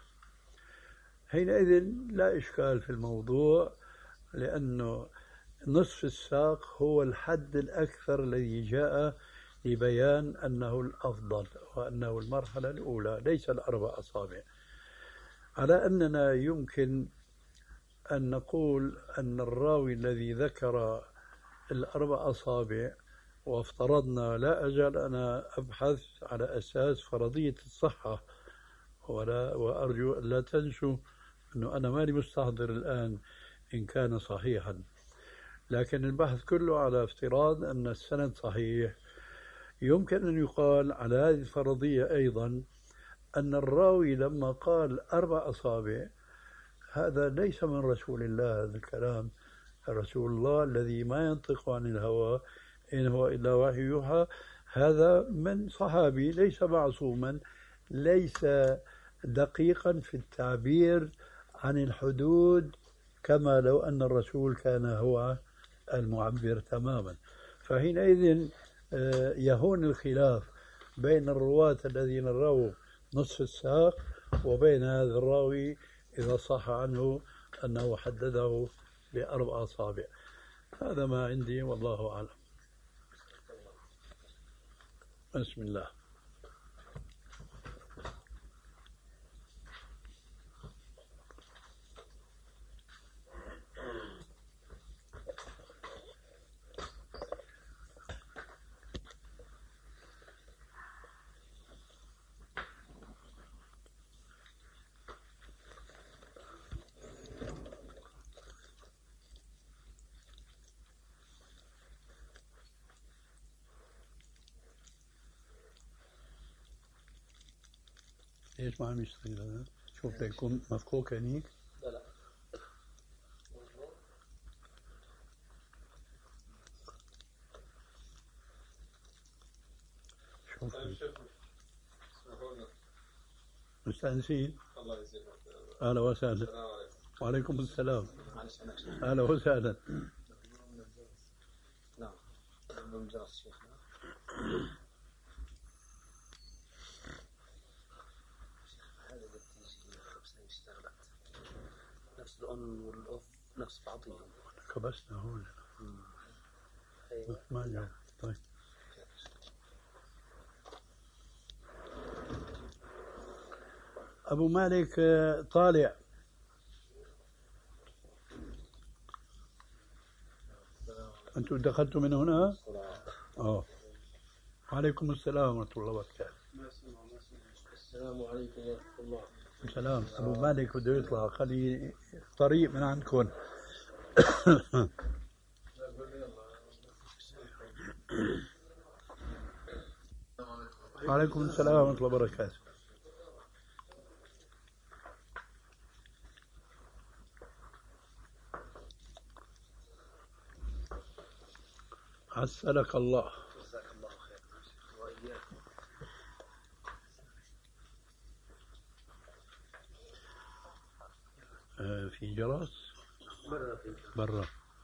حينئذ لا إشكال في الموضوع، لأنه نصف الساق هو الحد الأكثر الذي جاء لبيان أنه الأفضل وأنه المرحلة الأولى، ليس 4 أصابع. على أننا يمكن أن نقول أن الراوي الذي ذكر 4 أصابع، وافترضنا، لا أزال أنا أبحث على أساس فرضية الصحة، وأرجو أن لا تنسوا أنه أنا ماني مستحضر الآن إن كان صحيحا، لكن البحث كله على افتراض أن السند صحيح. يمكن أن يقال على هذه الفرضية أيضا أن الراوي لما قال 4 أصابع هذا ليس من رسول الله، هذا الكلام رسول الله الذي ما ينطق عن الهوى إن هو إلا وحي يوحى، هذا من صحابي ليس معصوما، ليس دقيقا في التعبير عن الحدود، كما لو أن الرسول كان هو المعبر تماما. فحينئذ يهون الخلاف بين الرواة الذين رووا نصف الساق وبين هذا الراوي إذا صح عنه أنه حدده ب4 أصابع. هذا ما عندي والله أعلم. بسم الله. ليش ما عم يشتغل هذا؟ شوف يكون مفكوك هنيك. لا شوف مستأنسين. الله يجزيك. أهلا وسهلا. وعليكم السلام. أهلا وسهلا. نعم. نفس الأن والأف نفس بعضهم. كبسنا هون. ما جاء. طيب. أبو مالك طالع. أنتم دخلتم من هنا؟ وعليكم السلام ورحمة الله وبركاته. السلام عليكم ورحمة الله. السلام. أبو مالك بده يطلع، خلي طريق من عندكم. وعليكم السلام ورحمة الله وبركاته. عسلك الله. جزاك الله خير وإياكم. في جرس برا.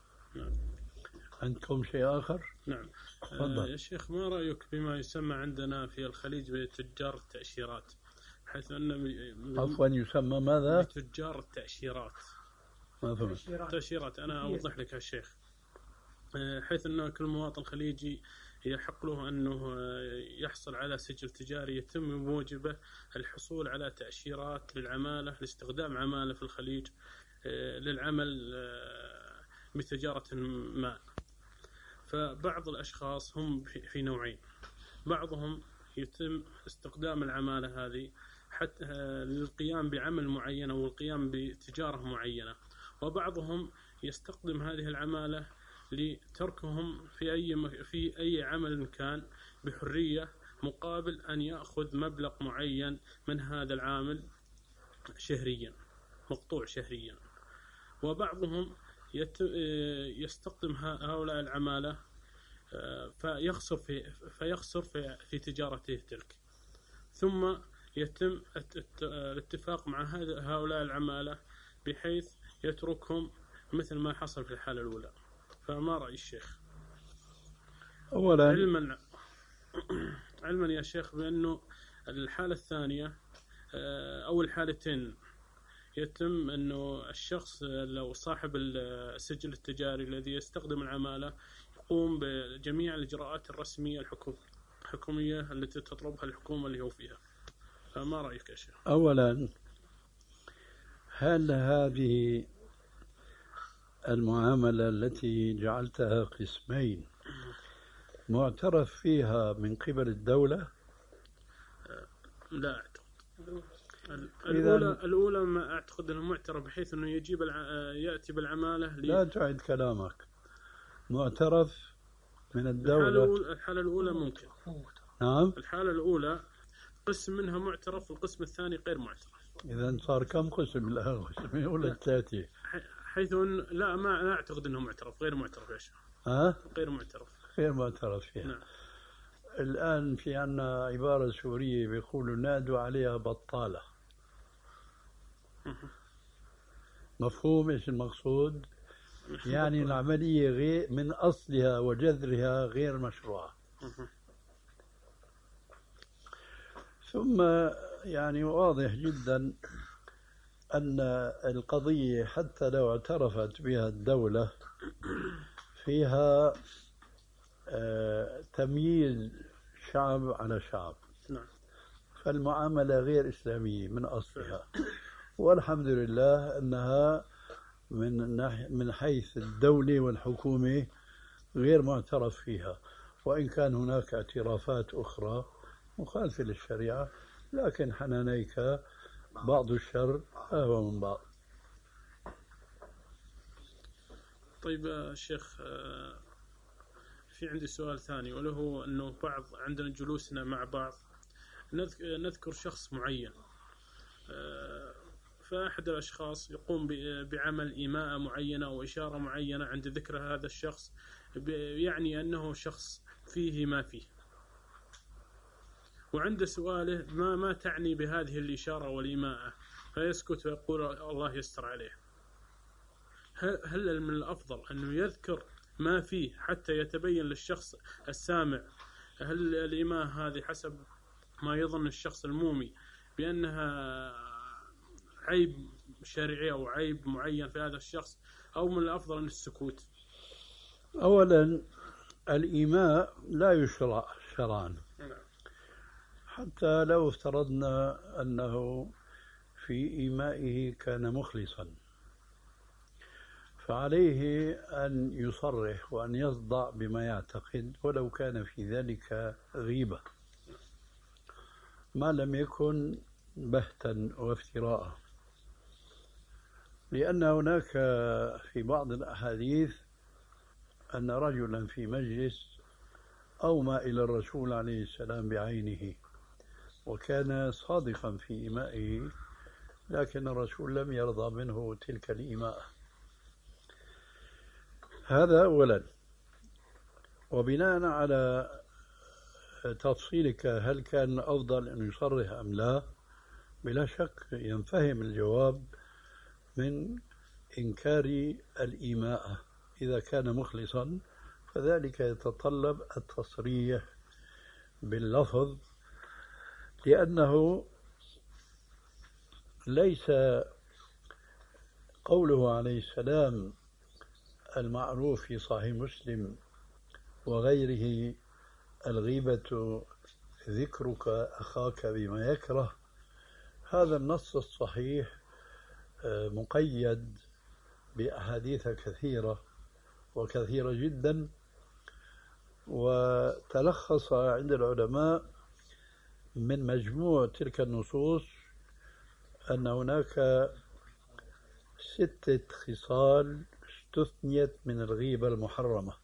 عندكم شيء آخر؟ نعم. تفضل. يا شيخ، ما رأيك بما يسمى عندنا في الخليج بتجار التأشيرات، حيث أن عفوا يسمى ماذا؟ تجار التأشيرات. ما فهمت. تأشيرات. أنا أوضح لك يا شيخ. حيث أن كل مواطن خليجي يحق له أنه يحصل على سجل تجاري يتم بموجبه الحصول على تأشيرات للعمالة، لاستخدام عمالة في الخليج للعمل بتجارة ما. فبعض الأشخاص هم في نوعين: بعضهم يتم استخدام العمالة هذه حتى للقيام بعمل معين أو القيام بتجارة معينة، وبعضهم يستخدم هذه العمالة لتركهم في أي عمل كان بحرية، مقابل أن يأخذ مبلغ معين من هذا العامل شهريا، مقطوع شهريا. وبعضهم يستخدم هؤلاء العمالة فيخسر في تجارته تلك، ثم يتم الاتفاق مع هؤلاء العمالة بحيث يتركهم مثل ما حصل في الحالة الأولى. فما رأي الشيخ؟ أولا علما يا شيخ بأنه الحالة الثانية أو الحالتين يتم أنه الشخص لو صاحب السجل التجاري الذي يستخدم العمالة يقوم بجميع الإجراءات الرسمية الحكومية التي تطلبها الحكومة اللي هو فيها. فما رأيك يا شيخ؟ أولا، هل هذه المعاملة التي جعلتها قسمين معترف فيها من قبل الدولة؟ لا أعتقد. الأولى ما أعتقد أنه معترف بحيث أنه يأتي بالعمالة لا تعد كلامك. معترف من الدولة. الحالة الأولى ممكن. نعم. الحالة الأولى قسم منها معترف والقسم الثاني غير معترف. إذا صار كم قسم الآن؟ قسمين ولا 3؟ حيث لا ما أعتقد أنه معترف، غير معترف يا شيخ. غير معترف. غير معترف فيها. نعم. الآن في عنا عبارة سورية بيقولوا نادوا عليها بطالة. مفهوم إيش المقصود؟ يعني العملية غير من أصلها وجذرها غير مشروعة. ثم يعني واضح جدا أن القضية حتى لو اعترفت بها الدولة فيها تمييز شعب على شعب، فالمعاملة غير إسلامية من أصلها، والحمد لله أنها من حيث الدولة والحكومة غير معترف فيها، وإن كان هناك اعترافات أخرى مخالفة للشريعة، لكن حنانيك بعض الشر أهوى من بعض. طيب شيخ، في عندي سؤال ثاني، وله أنه عندنا جلوسنا مع بعض نذكر شخص معين، فأحد الأشخاص يقوم بعمل إيماءة معينة أو إشارة معينة عند ذكر هذا الشخص، يعني أنه شخص فيه ما فيه، وعند سؤاله ما تعني بهذه الإشارة والإيماءة، فيسكت ويقول الله يستر عليه. هل من الأفضل أنه يذكر ما فيه حتى يتبين للشخص السامع هل الإيماء هذه حسب ما يظن الشخص المومي بأنها عيب شرعي أو عيب معين في هذا الشخص، أو من الأفضل أن السكوت؟ أولا الإيماء لا يشرع شرعا، حتى لو افترضنا أنه في إيمائه كان مخلصا، فعليه أن يصرح وأن يصدع بما يعتقد ولو كان في ذلك غيبة، ما لم يكن بهتا وافتراء. لأن هناك في بعض الأحاديث أن رجلا في مجلس أومى إلى الرسول عليه السلام بعينه، وكان صادقا في إيمائه، لكن الرسول لم يرضى منه تلك الإيماء. هذا أولا. وبناء على تفصيلك هل كان الأفضل أن يصرح أم لا، بلا شك ينفهم الجواب من إنكار الإيماء. إذا كان مخلصا فذلك يتطلب التصريح باللفظ، لأنه ليس قوله عليه السلام المعروف في صحيح مسلم وغيره الغيبة ذكرك أخاك بما يكره، هذا النص الصحيح مقيد بأحاديث كثيرة وكثيرة جدا، وتلخص عند العلماء من مجموع تلك النصوص أن هناك 6 خصال استثنيت من الغيبة المحرمة،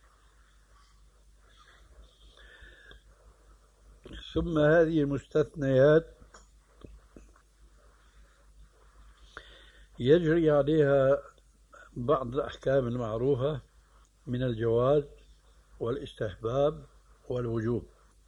ثم هذه المستثنيات يجري عليها بعض الأحكام المعروفة من الجواز والاستحباب والوجوب.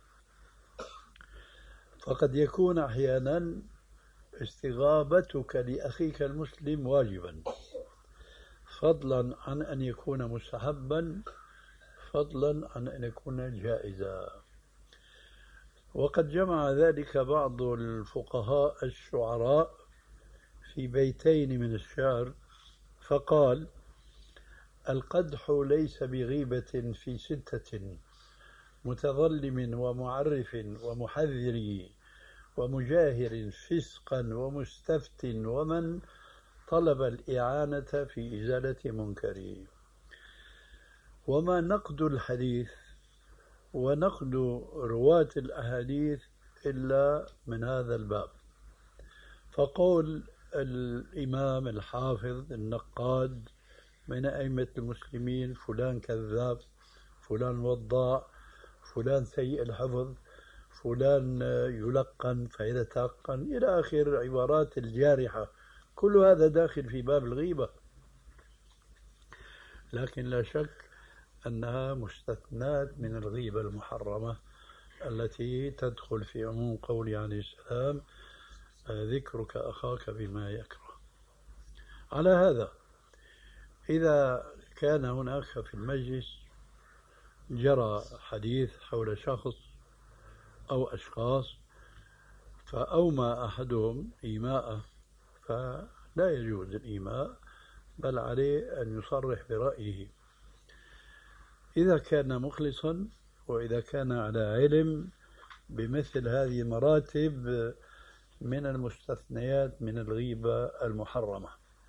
فقد يكون أحيانا استغابتك لأخيك المسلم واجبا، فضلا عن أن يكون مستحبا، فضلا عن أن يكون جائزا. وقد جمع ذلك بعض الفقهاء الشعراء في بيتين من الشعر فقال: القدح ليس بغيبة في 6: متظلم ومعرف ومحذر ومجاهر فسقا ومستفت ومن طلب الإعانة في إزالة منكره. وما نقد الحديث ونقد رواة الأحاديث إلا من هذا الباب. فقول الإمام الحافظ النقاد من أئمة المسلمين فلان كذاب، فلان وضاع، فلان سيء الحفظ، فلان يلقن فيتيقن، إلى آخر عبارات الجارحة، كل هذا داخل في باب الغيبة، لكن لا شك أنها مستثنات من الغيبة المحرمة التي تدخل في عموم قول عليه السلام: ذكرك أخاك بما يكره. على هذا إذا كان هناك في المجلس جرى حديث حول شخص أو أشخاص فأومى أحدهم إيماءه فلا يجوز الإيماء، بل عليه أن يصرح برأيه إذا كان مخلصا وإذا كان على علم بمثل هذه المراتب من المستثنيات من الغيبة المحرمة.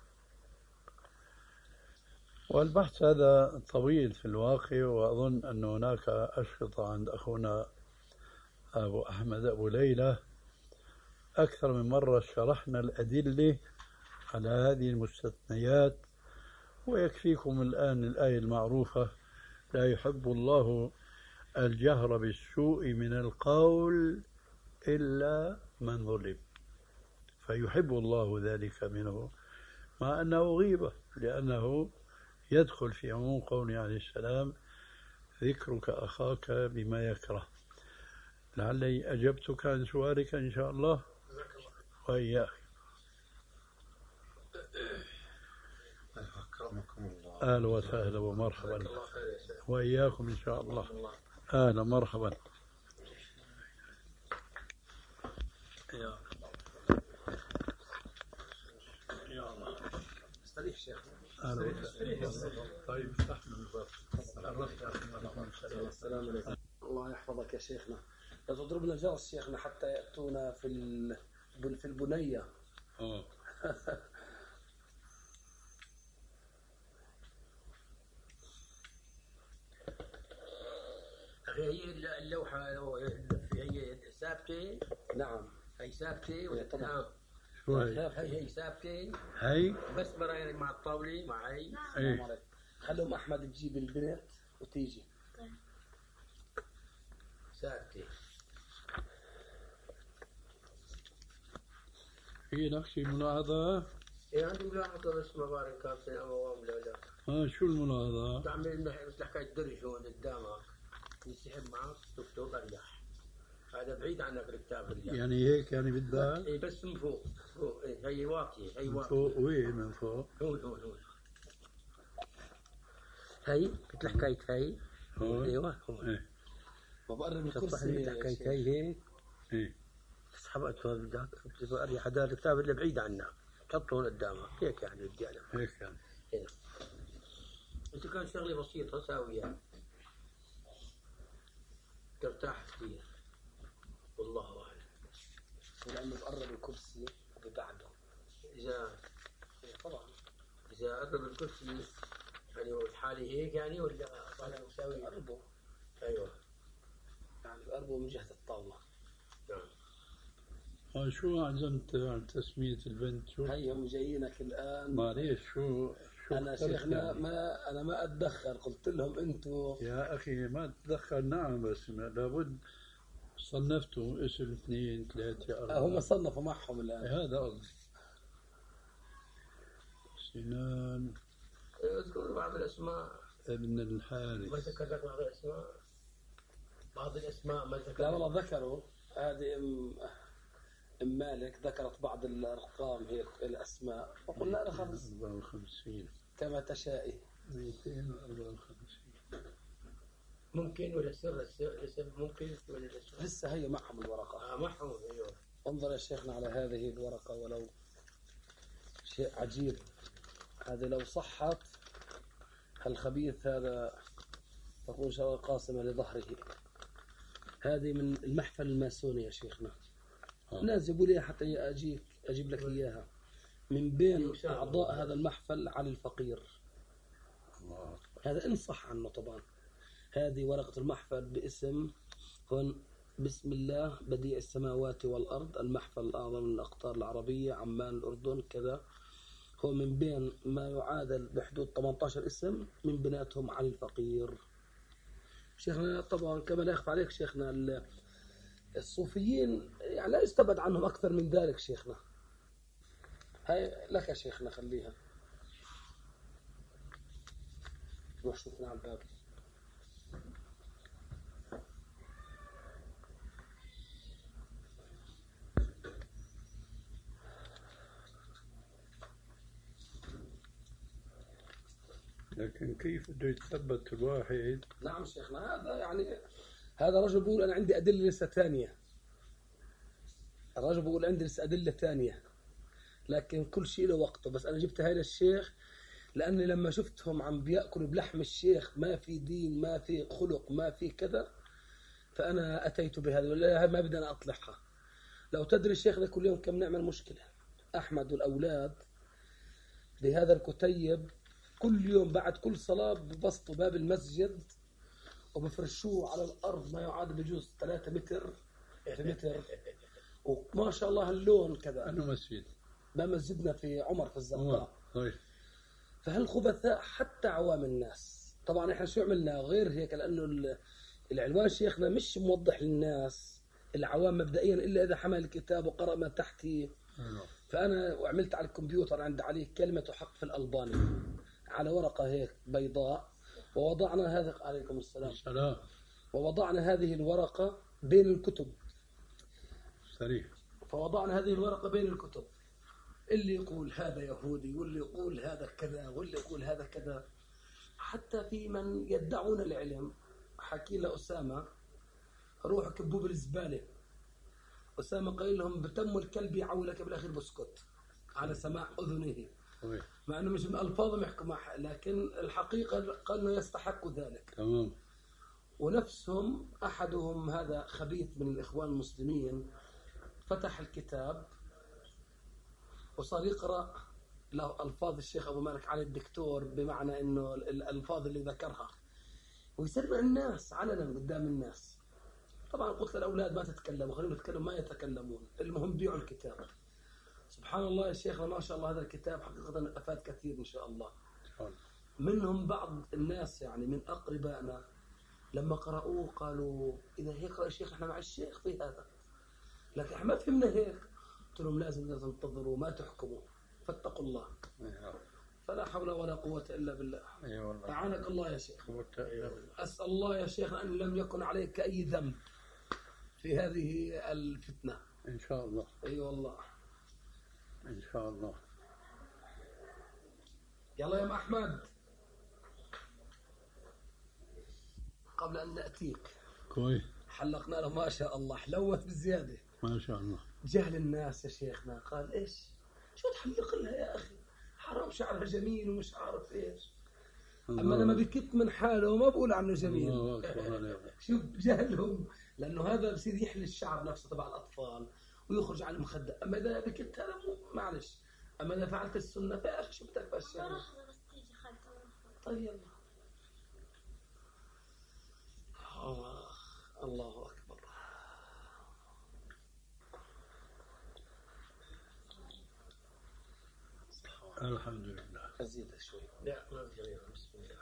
والبحث هذا طويل في الواقع، وأظن أن هناك أشرطة عند أخونا أبو أحمد أبو ليلى أكثر من مرة شرحنا الأدلة على هذه المستثنيات، ويكفيكم الآن الآية المعروفة: لا يحب الله الجهر بالسوء من القول إلا من ظلم، فيحب الله ذلك منه مع أنه غيبة، لأنه يدخل في عموم قوله عليه السلام: ذكرك أخاك بما يكره. لعلي أجبتك عن سؤالك إن شاء الله وإياك. أكرمكم الله. أهلا وسهلا ومرحبا وإياكم إن شاء الله. أهلا مرحبا. يا الله استريح شيخ. طيب استحمل السلام عليكم. الله يحفظك يا شيخنا. لا تضربنا جرس شيخنا حتى يأتونا في البنية. هي اللوحة هي ثابتة. نعم هي ثابتة طبعا. شو هي؟ هي ثابتة. هي بس براي مع الطاولة مع هي. السلام عليكم. خلهم أحمد تجيب البنت وتيجي. ثابتة. في نقشة ملاحظة؟ إيه عندي ملاحظة بس ما بعرف كم سنة أو لا لا. شو الملاحظة؟ تعمل مثل حكاية درج هون قدامك يسحب معك تكتب أريح. هذا بعيد عنك الكتاب اللي. يعني هيك يعني بالبال؟ إيه بس من فوق. فوق إيه هي واطية هي من واطية. فوق وين من فوق؟ هون. هي مثل حكاية هي. هون؟ أيوه هون. إيه. وبقرب مثل الكرسي. حكاية هي هيك. إيه. سحبت بدك اريح هذا الكتاب اللي بعيد عنا تحطه هون قدامك هيك يعني بدي انا هيك يعني. هنا انت كان شغله بسيطه ساويها ترتاح كثير والله اعلم. ولانه بقرب الكرسي بقعده. اذا طبعا اذا قرب الكرسي يعني الحالة هيك يعني ولا انا مساوي بقربه. ايوه يعني بقربه من جهه الطاوله. نعم. شو عزمت عن تسمية البنت؟ شو؟ هيهم جايينك الان. معليش شو انا اخترت شيخنا يعني؟ ما اتدخل، قلت لهم انتم. يا أخي ما تدخل، نعم، بس لابد صنفتوا اسم 2 3 4. هم صنفوا معهم الان. هذا قصدي. سنان اذكر بعض الاسماء. ابن ما الحارث. ذكرت بعض الاسماء. بعض الاسماء ما ذكرت. لا والله ذكروا. هذه ام مالك ذكرت بعض الارقام هيك الاسماء وقلنا لها خلص 54 كما تشائي. 254. ممكن ولا السر ممكن ولا السر. لسه هي معهم الورقه. معهم ايوه. انظر يا شيخنا على هذه الورقه، ولو شيء عجيب. هذه لو صحت الخبيث هذا تكون شر قاسمه لظهره. هذه من المحفل الماسوني يا شيخنا. الناس جابوا لي حتى اجيب لك اياها. من بين اعضاء هذا المحفل علي الفقير. هذا ان صح عنه طبعا. هذه ورقة المحفل باسم هون: بسم الله بديع السماوات والأرض، المحفل الأعظم من الأقطار العربية، عمان الأردن كذا. هو من بين ما يعادل بحدود 18 اسم، من بيناتهم علي الفقير. شيخنا طبعا كما لا يخفى عليك شيخنا الصوفيين يعني لا يستبعد عنهم أكثر من ذلك شيخنا. هاي لك يا شيخنا خليها. روح شوفنا على الباب. لكن كيف بده يتثبت الواحد؟ نعم شيخنا، هذا يعني هذا رجل بيقول أنا عندي أدلة لسه ثانية. الرجل بيقول عندي لسه أدلة ثانية، لكن كل شيء له وقته. بس أنا جبت هاي للشيخ لأني لما شفتهم عم بيأكلوا بلحم الشيخ ما في دين، ما في خلق، ما في كذا، فأنا أتيت بهذا. ولا ما بدنا أطلعها. لو تدري الشيخ ده كل يوم كم نعمل مشكلة. أحمد والأولاد بهذا الكتيب كل يوم بعد كل صلاة ببسطوا باب المسجد وبفرشوه على الأرض ما يعادل بجوز 3 متر في متر، وما شاء الله اللون كذا. أنه مسجد؟ ما مسجدنا في عمر في الزرقاء. طيب. فهالخبثاء حتى عوام الناس. طبعا احنا شو عملنا غير هيك، لأنه العنوان شيخنا مش موضح للناس العوام مبدئيا إلا إذا حمل الكتاب وقرأ ما تحته. فأنا وعملت على الكمبيوتر عند عليه كلمة حق في الألباني على ورقة هيك بيضاء، ووضعنا هذا عليكم السلام. ووضعنا هذه الورقة بين الكتب. صريح. فوضعنا هذه الورقة بين الكتب، اللي يقول هذا يهودي، واللي يقول هذا كذا، واللي يقول هذا كذا. حتى في من يدعون العلم. حكي لأسامة روحوا كبوه بالزبالة. أسامة قال لهم بتم الكلب يعولك بالأخير بسكت على سماع أذنه. مع أنه مش من ألفاظهم يحكوا معها، لكن الحقيقة قال أنه يستحق ذلك. تمام. ونفسهم أحدهم هذا خبيث من الإخوان المسلمين فتح الكتاب وصار يقرأ له ألفاظ الشيخ أبو مالك علي الدكتور، بمعنى أنه الألفاظ اللي ذكرها، ويسمع الناس علنا قدام الناس. طبعا قلت للأولاد ما تتكلموا، خليهم يتكلموا ما يتكلمون، المهم بيعوا الكتاب. سبحان الله يا شيخنا، ما شاء الله هذا الكتاب حقيقة أفاد كثير إن شاء الله. منهم بعض الناس يعني من أقربائنا لما قرأوه قالوا إذا هيك رأي الشيخ إحنا مع الشيخ في هذا، لكن إحنا ما فهمنا هيك. قلت لهم لازم تنتظروا ما تحكموا، فاتقوا الله. فلا حول ولا قوة إلا بالله. أعانك الله يا شيخ. أسأل الله يا شيخ أن لم يكن عليك أي ذنب في هذه الفتنة إن شاء الله. أي والله إن شاء الله. يلا يا أم أحمد قبل أن نأتيك كويس. حلقنا له ما شاء الله، حلوت بزيادة ما شاء الله. جهل الناس يا شيخنا. قال إيش شو تحلق لها يا أخي، حرام شعرها جميل ومش عارف إيش. أما لما بكت من حاله وما بقول عنه جميل. شوف جهلهم، لأنه هذا بصير يحلي الشعر نفسه تبع الأطفال ويخرج على المخدة. أما إذا بكت هذا معلش، أما إذا فعلت السنة فيا أخي شو بدك بس يعني. طيب يلا. الله أكبر. الحمد لله. أزيد شوي. لا ما في غيره. بسم الله.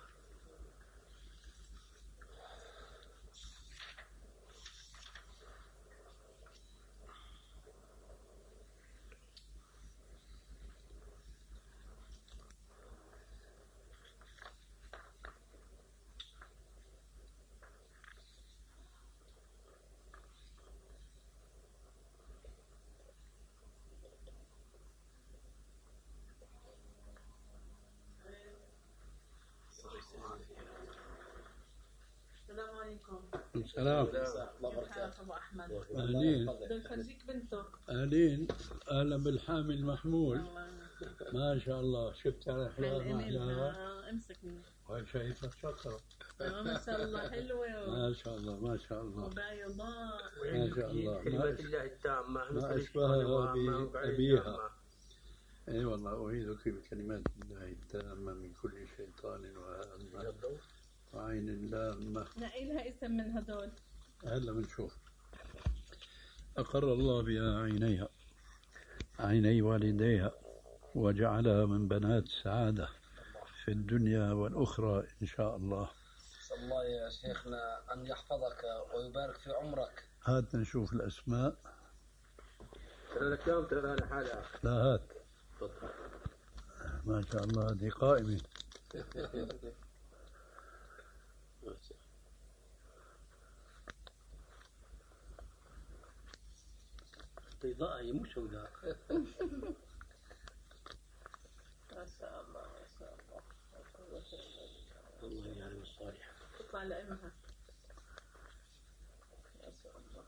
السلام عليكم. السلام. الله وبركاته. ابو احمد. اهلين. بدي افرجيك بنته. اهلين. اهلا بالحامل المحمول. ما شاء الله. شفت على حلوة محلاها. امسكني. وهي شايفة شكرا. ما شاء الله حلوة. ما شاء الله ما شاء الله. وبيضاء. ما شاء الله. كلمة الله التامة ما أشبهها بأبيها. اي والله أعيذك بكلمات الله التامة من كل شيطان وهامة وعين لامة. نقي لها اسم من هدول. هلا بنشوف. أقر الله بها عينيها، عيني والديها، وجعلها من بنات السعادة في الدنيا والأخرى إن شاء الله. أسأل الله يا شيخنا أن يحفظك ويبارك في عمرك. هات نشوف الأسماء. ترى لك يوم ترى أنا حالة. لا هات. ما شاء الله هذه قائمة. بيضاء هي مو سوداء. ما شاء الله ما شاء الله. الله يجعله الصالح. تطلع لأمها. ما شاء الله.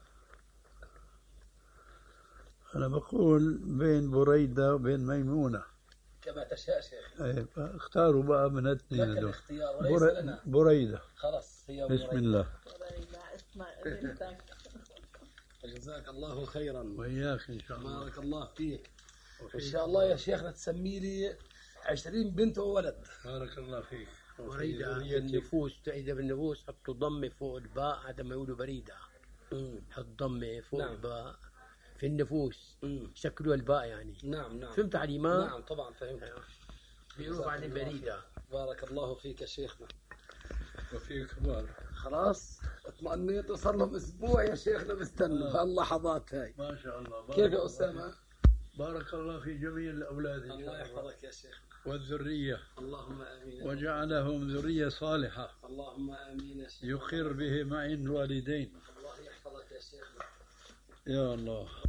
أنا بقول بين بريدة وبين ميمونة. كما تشاء شيخ. إيه، اختاروا بقى من لك الاثنين هذول. الاختيار وليس لنا. بريدة. خلاص هي بسم بريدة. الله. لا اسمع بنتك. جزاك الله خيرا. وإياك إن شاء الله. بارك الله فيك. إن شاء الله يا شيخنا تسمي لي 20 بنت وولد. بارك الله فيك. بريدة النفوس، إذا بالنفوس حطوا ضمة فوق الباء، هذا ما يقولوا بريدة. حط ضمة فوق نعم. الباء في النفوس، شكلوا الباء يعني. نعم نعم. فهمت علي ما؟ نعم طبعا فهمت. بيقولوا بعدين بريدة. بارك الله فيك يا شيخنا. وفيك بارك. خلاص اطمئنيت، صار لهم اسبوع يا شيخنا بستنوا هاللحظات هاي. ما شاء الله. كيف يا اسامه؟ بارك الله في جميع الأولاد إن الله شاء الله يحفظك يا شيخنا. والذرية، اللهم امين. وجعلهم ذرية صالحة اللهم امين يا شيخ. يقر بهم عند الوالدين. الله يحفظك يا شيخنا. يا الله.